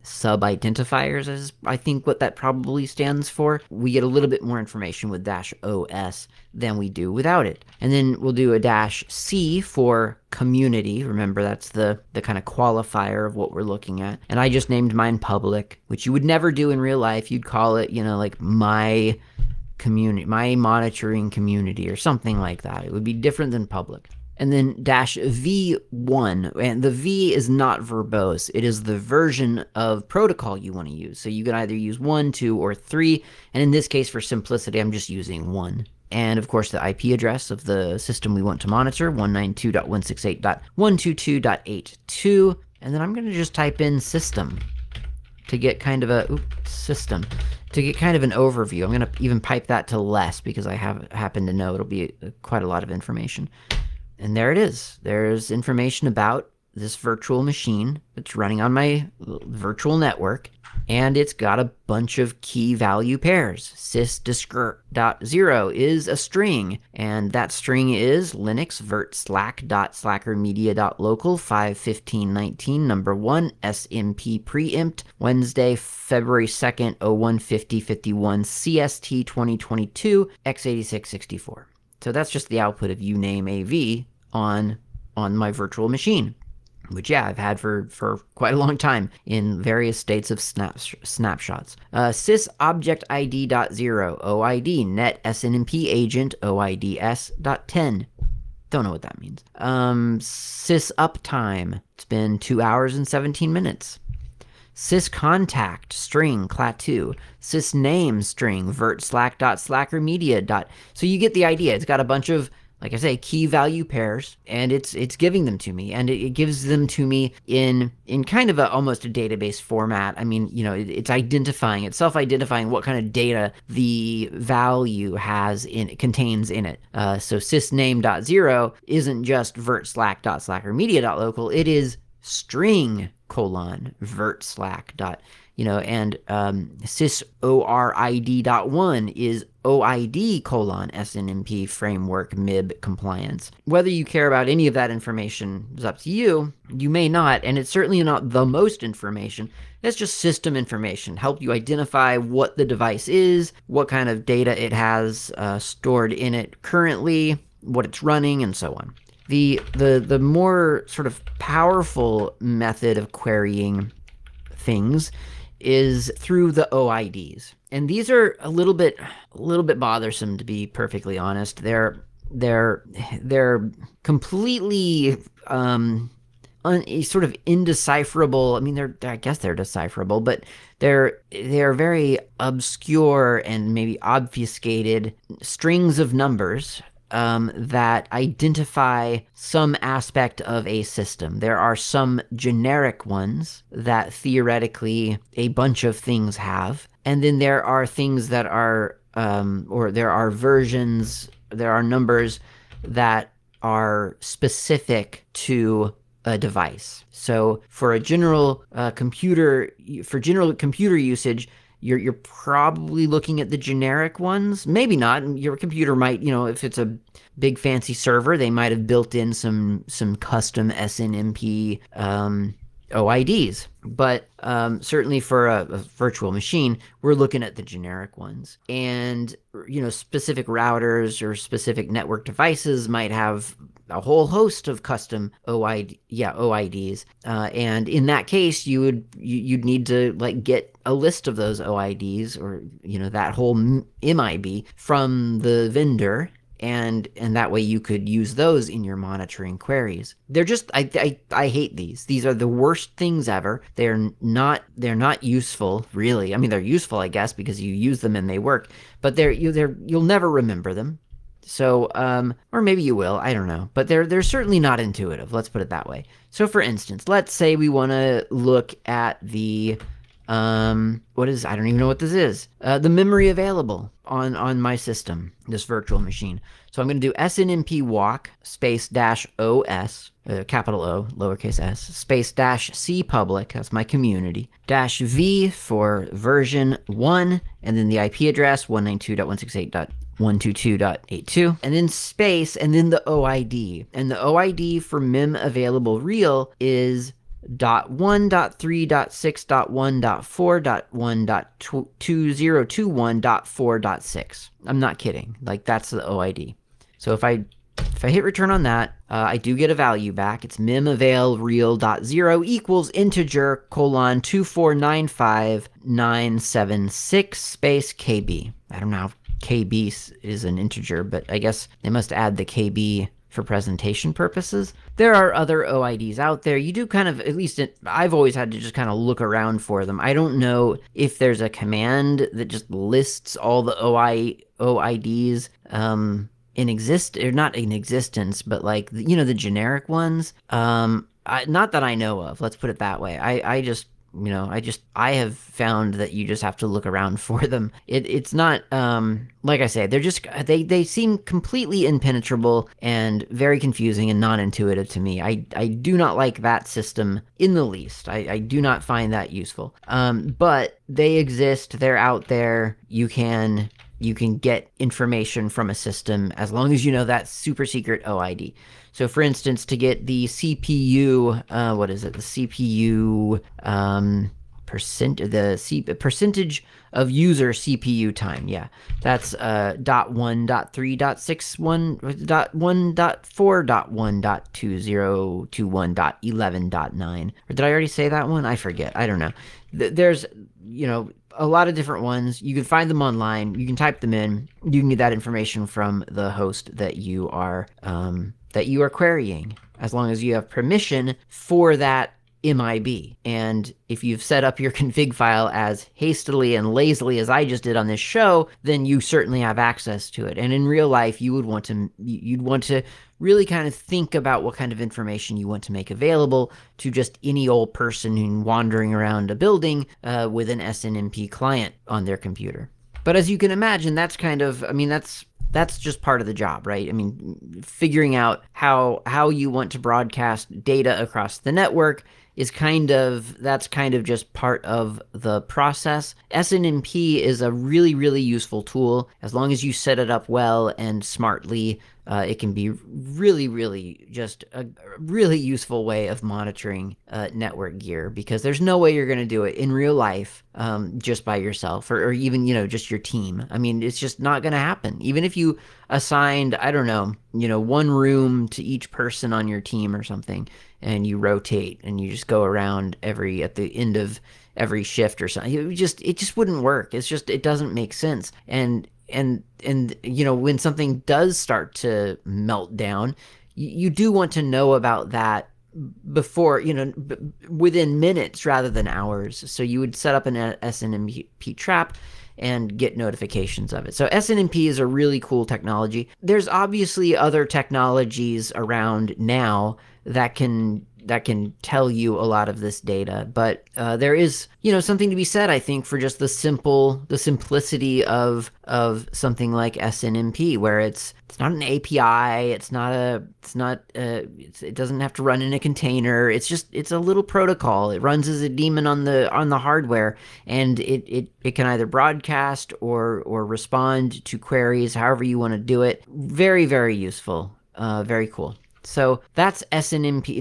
sub-identifiers is, I think, what that probably stands for. We get a little bit more information with dash O S than we do without it. And then we'll do a dash C for community. Remember, that's the, the kind of qualifier of what we're looking at. And I just named mine public, which you would never do in real life. You'd call it, you know, like my community, my monitoring community or something like that. It would be different than public. And then dash V one, and the V is not verbose. It is the version of protocol you want to use. So you can either use one, two, or three. And in this case, for simplicity, I'm just using one. And of course, the I P address of the system we want to monitor, one ninety-two dot one sixty-eight dot one twenty-two dot eighty-two. And then I'm going to just type in system to get kind of a, oops, system, to get kind of an overview. I'm going to even pipe that to less because I have happen to know it'll be a, quite a lot of information. And there it is. There's information about this virtual machine that's running on my virtual network, and it's got a bunch of key value pairs. sysdiscr.zero is a string, and that string is Linux vert slack.slackermedia.local five fifteen nineteen number one SMP preempt Wednesday February second oh one fifty fifty-one C S T twenty twenty-two x eighty-six sixty-four. So that's just the output of uname A V on on my virtual machine, which, yeah, I've had for, for quite a long time in various states of snap, snapshots. Uh, sysobjectid.zero, O I D, net S N M P agent, O I D S dot ten. Don't know what that means. Um, sysuptime, it's been two hours and seventeen minutes. Syscontact string clat two, sysname string vert slack dot slackermedia dot. So you get the idea. It's got a bunch of, like I say, key value pairs, and it's it's giving them to me, and it, it gives them to me in in kind of a almost a database format. I mean, you know, it, it's identifying, it's self-identifying what kind of data the value has in it, contains in it. Uh, so sysname.zero isn't just vert slack dot slackermedia dot local. It is string colon vert slack dot, you know, and um, sysorid dot one is O I D colon S N M P framework M I B compliance. Whether you care about any of that information is up to you. You may not, and it's certainly not the most information. That's just system information, help you identify what the device is, what kind of data it has uh, stored in it currently, what it's running, and so on. The, the, the more sort of powerful method of querying things is through the O I Ds. And these are a little bit a little bit bothersome, to be perfectly honest. They're they're they're completely um un, sort of indecipherable. I mean, they're I guess they're decipherable, but they're they're very obscure and maybe obfuscated strings of numbers Um, that identify some aspect of a system. There are some generic ones that theoretically a bunch of things have, and then there are things that are, um, or there are versions, there are numbers that are specific to a device. So for a general uh, computer, for general computer usage, You're, you're probably looking at the generic ones. Maybe not. Your computer might, you know, if it's a big fancy server, they might have built in some some custom S N M P um, O I Ds. But um, certainly for a, a virtual machine, we're looking at the generic ones. And, you know, specific routers or specific network devices might have a whole host of custom O I D, yeah, O I Ds. Uh, and in that case, you would, you, you'd need to like get a list of those O I Ds, or, you know, that whole M I B from the vendor. And and that way you could use those in your monitoring queries. They're just, I, I I hate these. These are the worst things ever. They're not they're not useful, really. I mean, they're useful, I guess, because you use them and they work. But they're you they're you'll never remember them. So um or maybe you will, I don't know. But they're they're certainly not intuitive. Let's put it that way. So for instance, let's say we want to look at the um what is I don't even know what this is. Uh, the memory available on on my system, this virtual machine. So I'm going to do S N M P walk space dash O S, uh, capital O, lowercase s, space dash C public, that's my community, dash V for version one, and then the I P address one ninety-two dot one sixty-eight dot one twenty-two dot eighty-two, and then space, and then the O I D. And the O I D for mem available real is dot one dot three dot six dot one dot four dot one dot two zero two one dot four dot six. I'm not kidding. Like, that's the O I D. So if I if I hit return on that, uh, I do get a value back. It's memavail real dot zero equals integer colon two four nine five nine seven six space K B. I don't know how K B is an integer, but I guess they must add the K B for presentation purposes. There are other O I Ds out there. You do kind of, at least it, I've always had to just kind of look around for them. I don't know if there's a command that just lists all the O I, O I Ds um, in exist, or not in existence, but like, you know, the generic ones. Um, I, not that I know of, let's put it that way. I, I just, you know, I just, I have found that you just have to look around for them. It, it's not, um, like I say, they're just, they, they seem completely impenetrable and very confusing and non-intuitive to me. I, I do not like that system in the least. I, I do not find that useful. Um, but they exist, they're out there. You can, you can get information from a system as long as you know that super secret O I D. So for instance, to get the C P U, uh, what is it? The C P U um, percent, the C, percentage of user C P U time. Yeah, that's uh, dot one dot three dot six one dot one dot four dot one dot two zero two one dot eleven dot nine. Or did I already say that one? I forget. I don't know. There's, you know, a lot of different ones. You can find them online. You can type them in. You can get that information from the host that you are um, that you are querying, as long as you have permission for that M I B. And if you've set up your config file as hastily and lazily as I just did on this show, then you certainly have access to it. And in real life, you would want to you'd want to really kind of think about what kind of information you want to make available to just any old person wandering around a building uh, with an S N M P client on their computer. But as you can imagine, that's kind of, I mean, that's that's just part of the job, right? I mean, figuring out how how you want to broadcast data across the network is kind of, that's kind of just part of the process. S N M P is a really, really useful tool. As long as you set it up well and smartly, uh, it can be really, really just a really useful way of monitoring uh, network gear, because there's no way you're going to do it in real life um, just by yourself, or, or even, you know, just your team. I mean, it's just not going to happen. Even if you assigned, I don't know, you know, one room to each person on your team or something, and you rotate and you just go around every, at the end of every shift or something, it just, it just wouldn't work. It's just, it doesn't make sense. And, and, and, you know, when something does start to melt down, you, you do want to know about that before, you know, b- within minutes rather than hours. So you would set up an S N M P trap and get notifications of it. So S N M P is a really cool technology. There's obviously other technologies around now that can that can tell you a lot of this data, but uh, there is, you know, something to be said, I think, for just the simple, the simplicity of of something like S N M P, where it's it's not an A P I, it's not a, it's not, a, it's, it doesn't have to run in a container. It's just, it's a little protocol. It runs as a daemon on the on the hardware, and it it it can either broadcast or or respond to queries, however you want to do it. Very, very useful. Uh, very cool. So that's S N M P,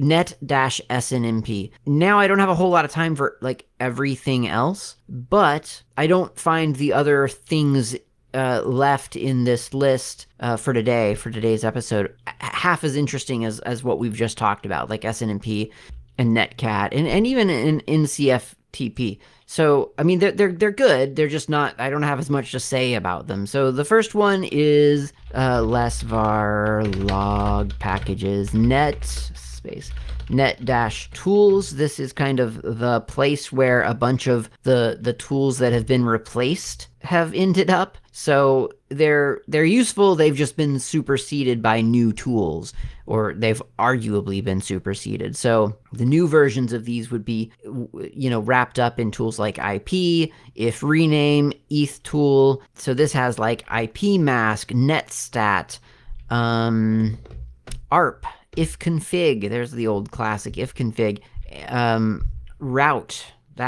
net-S N M P. Now I don't have a whole lot of time for like everything else, but I don't find the other things uh, left in this list uh, for today, for today's episode, half as interesting as, as what we've just talked about, like S N M P and Netcat, and, and even in N C F T P. So, I mean, they're, they're, they're good. They're just not, I don't have as much to say about them. So the first one is uh, lessvar log packages net space net dash tools. This is kind of the place where a bunch of the, the tools that have been replaced have ended up. So they're they're useful. They've just been superseded by new tools, or they've arguably been superseded. So the new versions of these would be, you know, wrapped up in tools like I P, if rename, eth tool. So this has like I P mask, netstat, um, A R P, if config. There's the old classic if config, um, route. That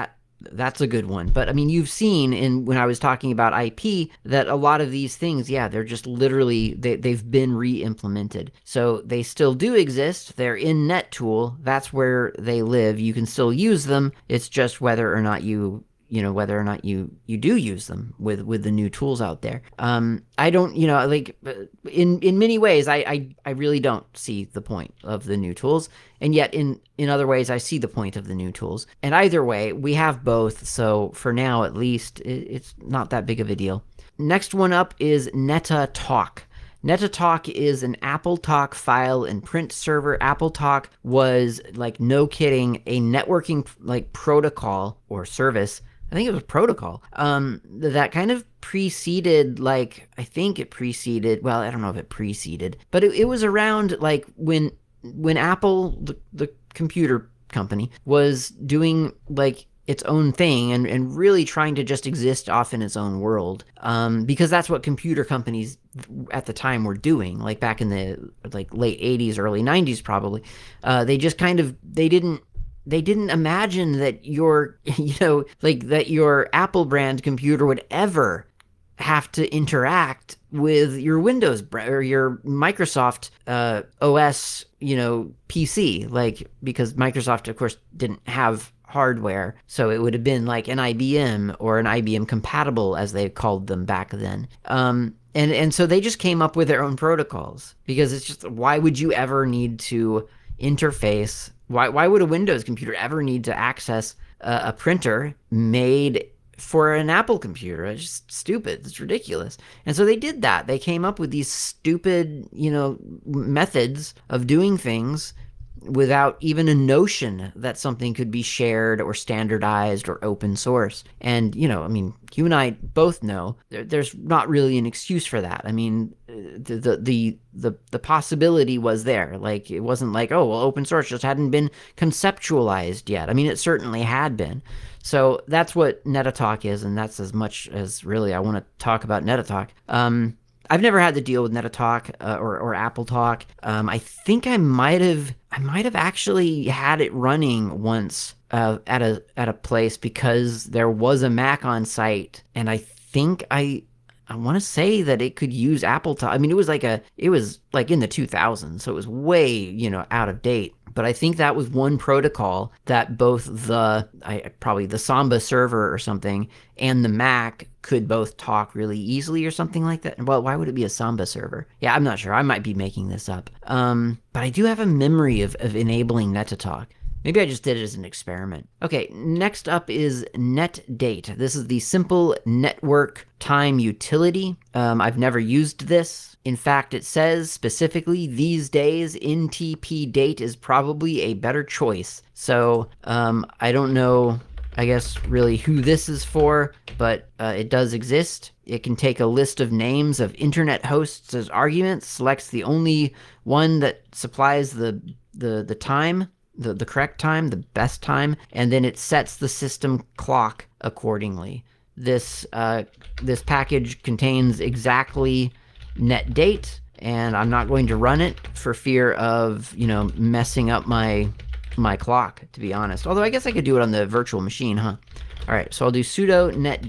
That's a good one. But I mean, you've seen in when I was talking about I P that a lot of these things, yeah, they're just literally, they, they've been re-implemented. So they still do exist. They're in NetTool. That's where they live. You can still use them. It's just whether or not you you know, whether or not you, you do use them with, with the new tools out there. Um, I don't, you know, like in, in many ways, I, I, I really don't see the point of the new tools. And yet in, in other ways, I see the point of the new tools. And either way, we have both. So for now, at least, it, it's not that big of a deal. Next one up is NetaTalk. NetaTalk is an AppleTalk file and print server. AppleTalk was, like, no kidding, a networking like protocol or service. I think it was a protocol um, that kind of preceded, like, I think it preceded, well, I don't know if it preceded, but it, it was around, like, when when Apple, the, the computer company, was doing, like, its own thing and, and really trying to just exist off in its own world. Um, because that's what computer companies at the time were doing, like back in the like late eighties, early nineties probably. Uh, they just kind of, they didn't, they didn't imagine that your, you know, like that your Apple brand computer would ever have to interact with your Windows or your Microsoft uh, O S, you know, P C, like, because Microsoft, of course, didn't have hardware, so it would have been like an I B M or an I B M compatible, as they called them back then. Um, and, and so they just came up with their own protocols, because it's just, why would you ever need to interface? Why, why would a Windows computer ever need to access a, a printer made for an Apple computer? It's just stupid. It's ridiculous. And so they did that. They came up with these stupid, you know, methods of doing things without even a notion that something could be shared or standardized or open source. And, you know, I mean, you and I both know there, there's not really an excuse for that. I mean, the, the, the, the, the possibility was there. Like, it wasn't like, oh, well, open source just hadn't been conceptualized yet. I mean, it certainly had been. So that's what NetaTalk is, and that's as much as really I want to talk about NetaTalk. Um, I've never had to deal with NetaTalk uh, or, or AppleTalk. Um, I think I might have I might have actually had it running once uh, at a at a place, because there was a Mac on site, and I think I I want to say that it could use AppleTalk. I mean, it was like a it was like in the two thousands, so it was way, you know, out of date. But I think that was one protocol that both the, I, probably the Samba server or something, and the Mac could both talk really easily or something like that. Well, why would it be a Samba server? Yeah, I'm not sure. I might be making this up. Um, but I do have a memory of, of enabling NetaTalk. Maybe I just did it as an experiment. Okay, next up is NetDate. This is the simple network time utility. Um, I've never used this. In fact, it says specifically, these days, N T P date is probably a better choice. So um, I don't know, I guess, really who this is for, but uh, it does exist. It can take a list of names of internet hosts as arguments, selects the only one that supplies the, the, the time, the, the correct time, the best time, and then it sets the system clock accordingly. This, uh, this package contains exactly NetDate, and I'm not going to run it for fear of, you know, messing up my my clock, to be honest. Although I guess I could do it on the virtual machine, huh? All right, so I'll do sudo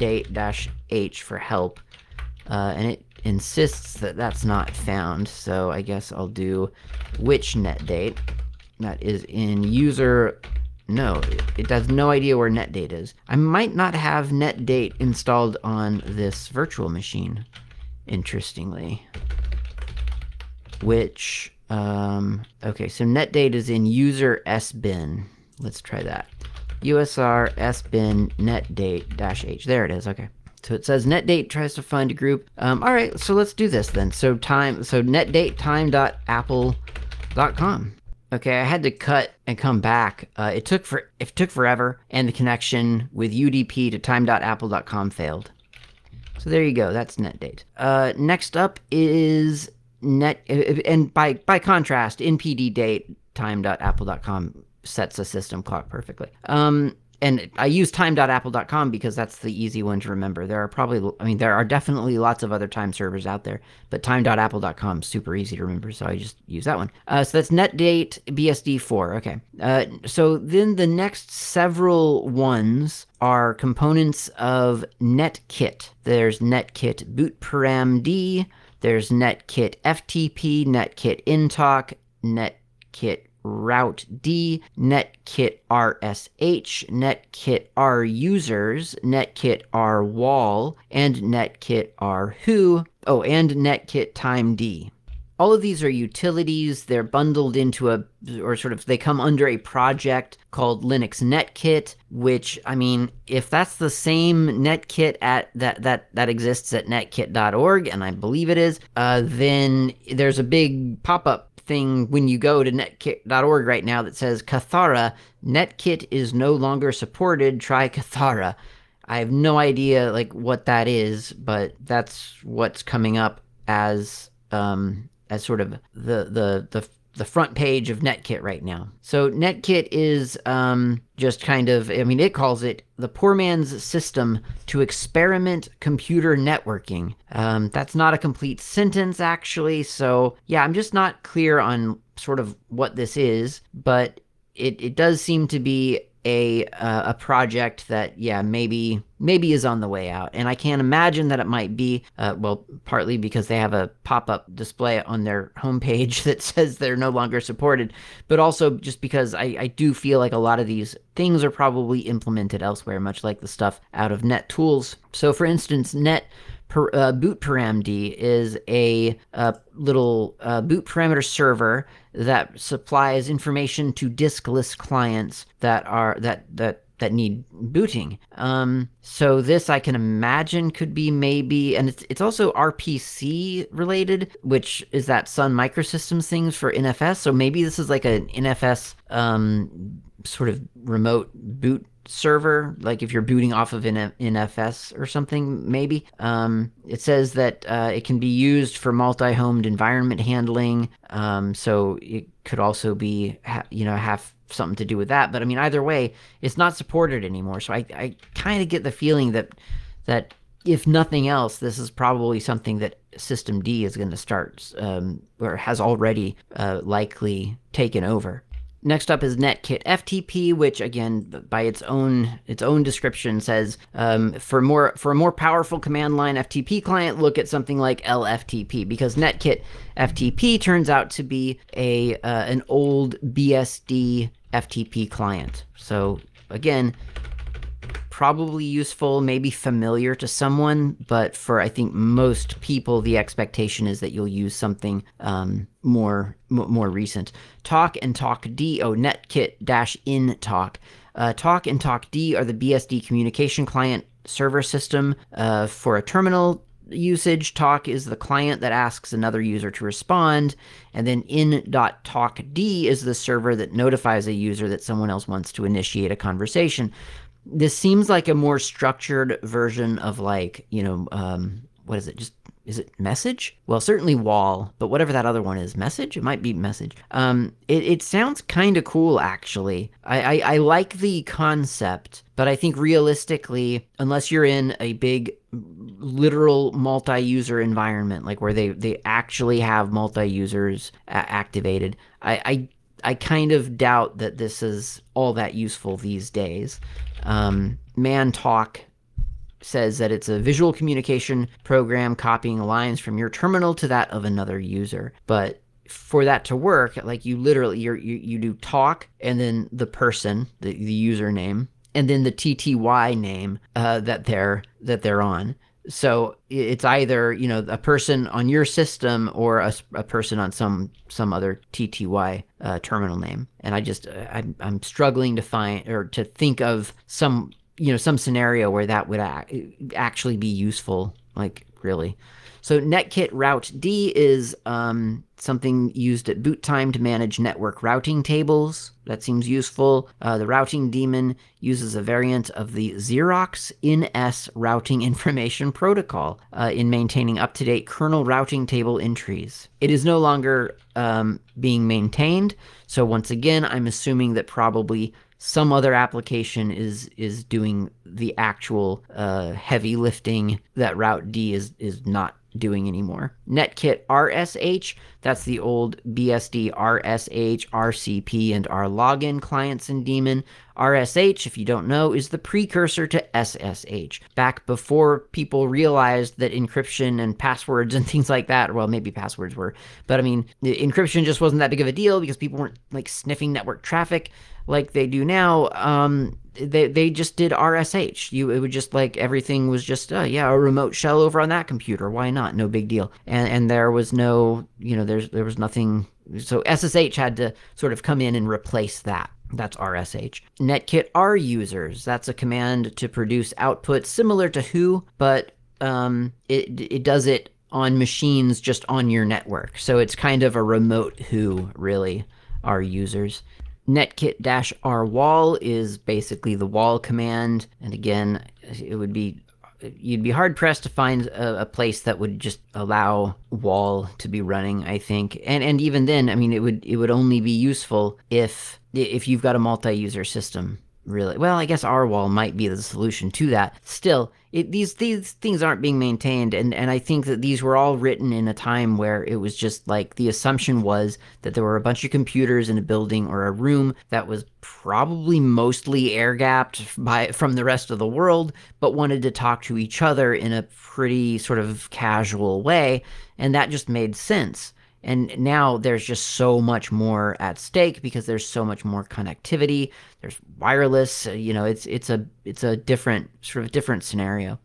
netdate-h for help, uh, and it insists that that's not found, so I guess I'll do which netdate. That is in user. No, it has no idea where NetDate is. I might not have NetDate installed on this virtual machine, interestingly. Which, um, okay, so NetDate is in user sbin. Let's try that. usr sbin netdate-h. There it is, okay. So it says NetDate tries to find a group. Um, all right, so let's do this then. So time, so netdate time dot apple dot com. Okay, I had to cut and come back. Uh, it took for it took forever, and the connection with U D P to time dot apple dot com failed. So there you go. That's NetDate. Uh, next up is net, and by by contrast, N P D date time dot apple dot com sets a system clock perfectly. Um, and I use time dot apple dot com because that's the easy one to remember. There are probably, I mean, there are definitely lots of other time servers out there, but time dot apple dot com is super easy to remember, so I just use that one. Uh, so that's NetDate B S D four. Okay. Uh, so then the next several ones are components of NetKit. There's NetKit bootparamd, there's NetKit F T P, NetKit intalk, NetKit route D, NetKit R S H, NetKit R users, NetKit R wall, and NetKit R who, oh, and NetKit time D. All of these are utilities. They're bundled into a, or sort of, they come under a project called Linux NetKit, which, I mean, if that's the same NetKit at that that that exists at netkit dot org, and I believe it is, uh, then there's a big pop-up thing when you go to netkit dot org right now that says Cathara, NetKit is no longer supported, try Cathara. I have no idea like what that is, but that's what's coming up as um as sort of the the the the front page of NetKit right now. So NetKit is um, just kind of, I mean, it calls it the poor man's system to experiment computer networking. Um, that's not a complete sentence, actually. So yeah, I'm just not clear on sort of what this is, but it, it does seem to be a uh, a project that, yeah, maybe maybe is on the way out. And I can't imagine that it might be, uh, well, partly because they have a pop-up display on their homepage that says they're no longer supported, but also just because I, I do feel like a lot of these things are probably implemented elsewhere, much like the stuff out of NetTools. So for instance, Net Per, uh, bootparamd is a, a little uh, boot parameter server that supplies information to diskless clients that are that that that need booting. Um, so this I can imagine could be maybe, and it's it's also R P C related, which is that Sun Microsystems things for N F S. So maybe this is like an N F S um, sort of remote boot server, like if you're booting off of an N F S or something, maybe. Um, it says that uh, it can be used for multi-homed environment handling, um, so it could also be, ha- you know, have something to do with that. But I mean, either way, it's not supported anymore. So I, I kind of get the feeling that that if nothing else, this is probably something that Systemd is going to start, um, or has already uh, likely taken over. Next up is NetKit F T P, which again, by its own its own description, says um, for more for a more powerful command line F T P client, look at something like L F T P, because NetKit F T P turns out to be a uh, an old B S D F T P client. So again, probably useful, maybe familiar to someone, but for I think most people, the expectation is that you'll use something um, more m- more recent. Talk and TalkD, oh, NetKit-intalk. Uh, Talk and TalkD are the B S D communication client server system uh, for a terminal usage. Talk is the client that asks another user to respond, and then in.talkd is the server that notifies a user that someone else wants to initiate a conversation. This seems like a more structured version of, like, you know, um, what is it? Just, is it Message? Well, certainly Wall, but whatever that other one is, Message? It might be Message. Um, it, it sounds kind of cool, actually. I, I, I like the concept, but I think realistically, unless you're in a big literal multi-user environment, like where they, they actually have multi-users a- activated, I, I I kind of doubt that this is all that useful these days. Um, ManTalk says that it's a visual communication program copying lines from your terminal to that of another user. But for that to work, like you literally, you're, you you do talk and then the person, the, the username, and then the T T Y name uh, that they're that they're on. So it's either, you know, a person on your system or a, a person on some some other T T Y uh, terminal name. And I just I'm, I'm struggling to find or to think of some, you know, some scenario where that would ac- actually be useful, like really. So NetKit Route D is um, something used at boot time to manage network routing tables. That seems useful. Uh, the routing daemon uses a variant of the Xerox N S routing information protocol uh, in maintaining up-to-date kernel routing table entries. It is no longer um, being maintained, so once again, I'm assuming that probably some other application is is doing the actual uh, heavy lifting that Route D is is not doing anymore. Netkit R S H, that's the old B S D R S H, R C P, and RLogin clients in Daemon. R S H, if you don't know, is the precursor to S S H. Back before people realized that encryption and passwords and things like that, well, maybe passwords were, but I mean, encryption just wasn't that big of a deal because people weren't like sniffing network traffic like they do now. Um, they they just did R S H. You it would just like everything was just uh, yeah, a remote shell over on that computer. Why not? No big deal. And and there was no, you know, there's there was nothing. So S S H had to sort of come in and replace that. That's R S H. Netkit R users. That's a command to produce output similar to who, but um, it it does it on machines just on your network. So it's kind of a remote who, really, R users. Netkit-rwall is basically the wall command. And again, it would be, you'd be hard pressed to find a, a place that would just allow wall to be running, I think. And and even then, I mean, it would it would only be useful if if you've got a multi-user system. Really, well, I guess rwall might be the solution to that. Still, it, these these things aren't being maintained, and, and I think that these were all written in a time where it was just like the assumption was that there were a bunch of computers in a building or a room that was probably mostly air-gapped by from the rest of the world, but wanted to talk to each other in a pretty sort of casual way, and that just made sense. And now there's just so much more at stake because there's so much more connectivity. There's wireless, you know, it's it's a it's a different sort of different scenario.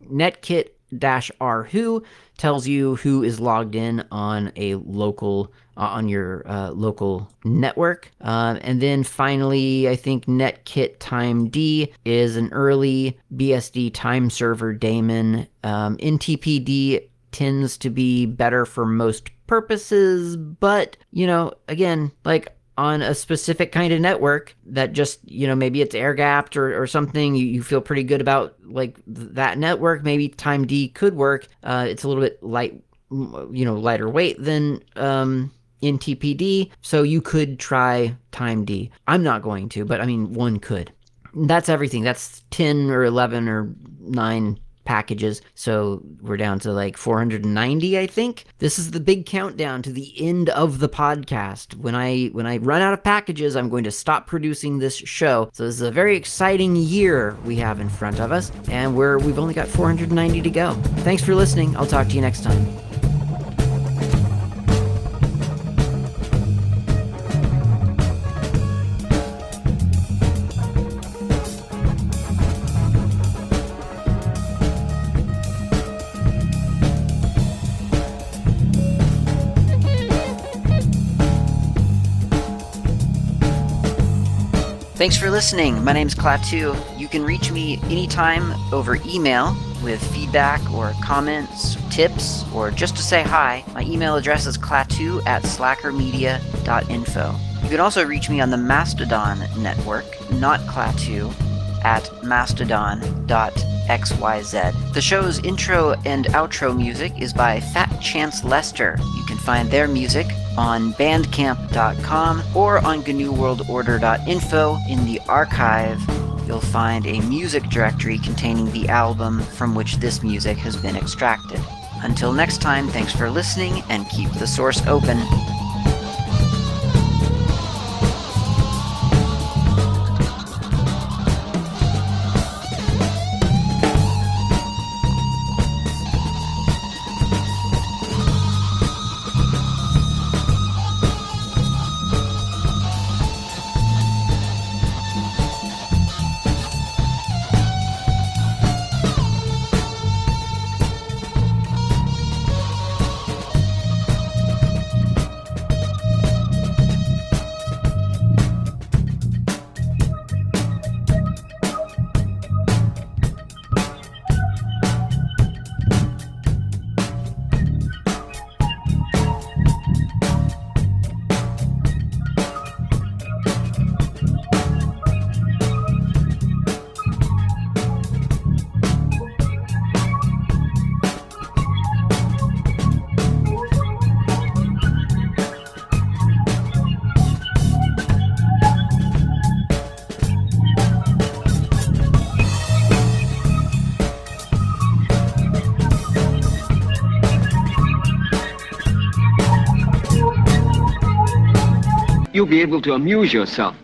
Netkit-rwho tells you who is logged in on a local uh, on your uh, local network. Uh, and then finally, I think Netkit timed is an early B S D time server daemon. Um, N T P D tends to be better for most purposes, but, you know, again, like on a specific kind of network that just, you know, maybe it's air gapped or, or something, you, you feel pretty good about like th- that network, maybe timed could work. Uh, it's a little bit light, you know, lighter weight than um, N T P D, so you could try timed. I'm not going to, but I mean, one could. That's everything. That's ten or eleven or nine packages, so we're down to like four hundred ninety, I think. This is the big countdown to the end of the podcast. When I when I run out of packages, I'm going to stop producing this show. So this is a very exciting year we have in front of us, and we're we've only got four hundred ninety to go. Thanks for listening. I'll talk to you next time. Thanks for listening. My name's Klaatu. You can reach me anytime over email with feedback or comments, tips, or just to say hi. My email address is klaatu at slackermedia dot info. You can also reach me on the Mastodon network, not Klaatu, at mastodon dot x y z. The show's intro and outro music is by Fat Chance Lester. You can find their music on bandcamp dot com or on G N U World Order dot info. In the archive, you'll find a music directory containing the album from which this music has been extracted. Until next time, thanks for listening and keep the source open. you'll be able to amuse yourself.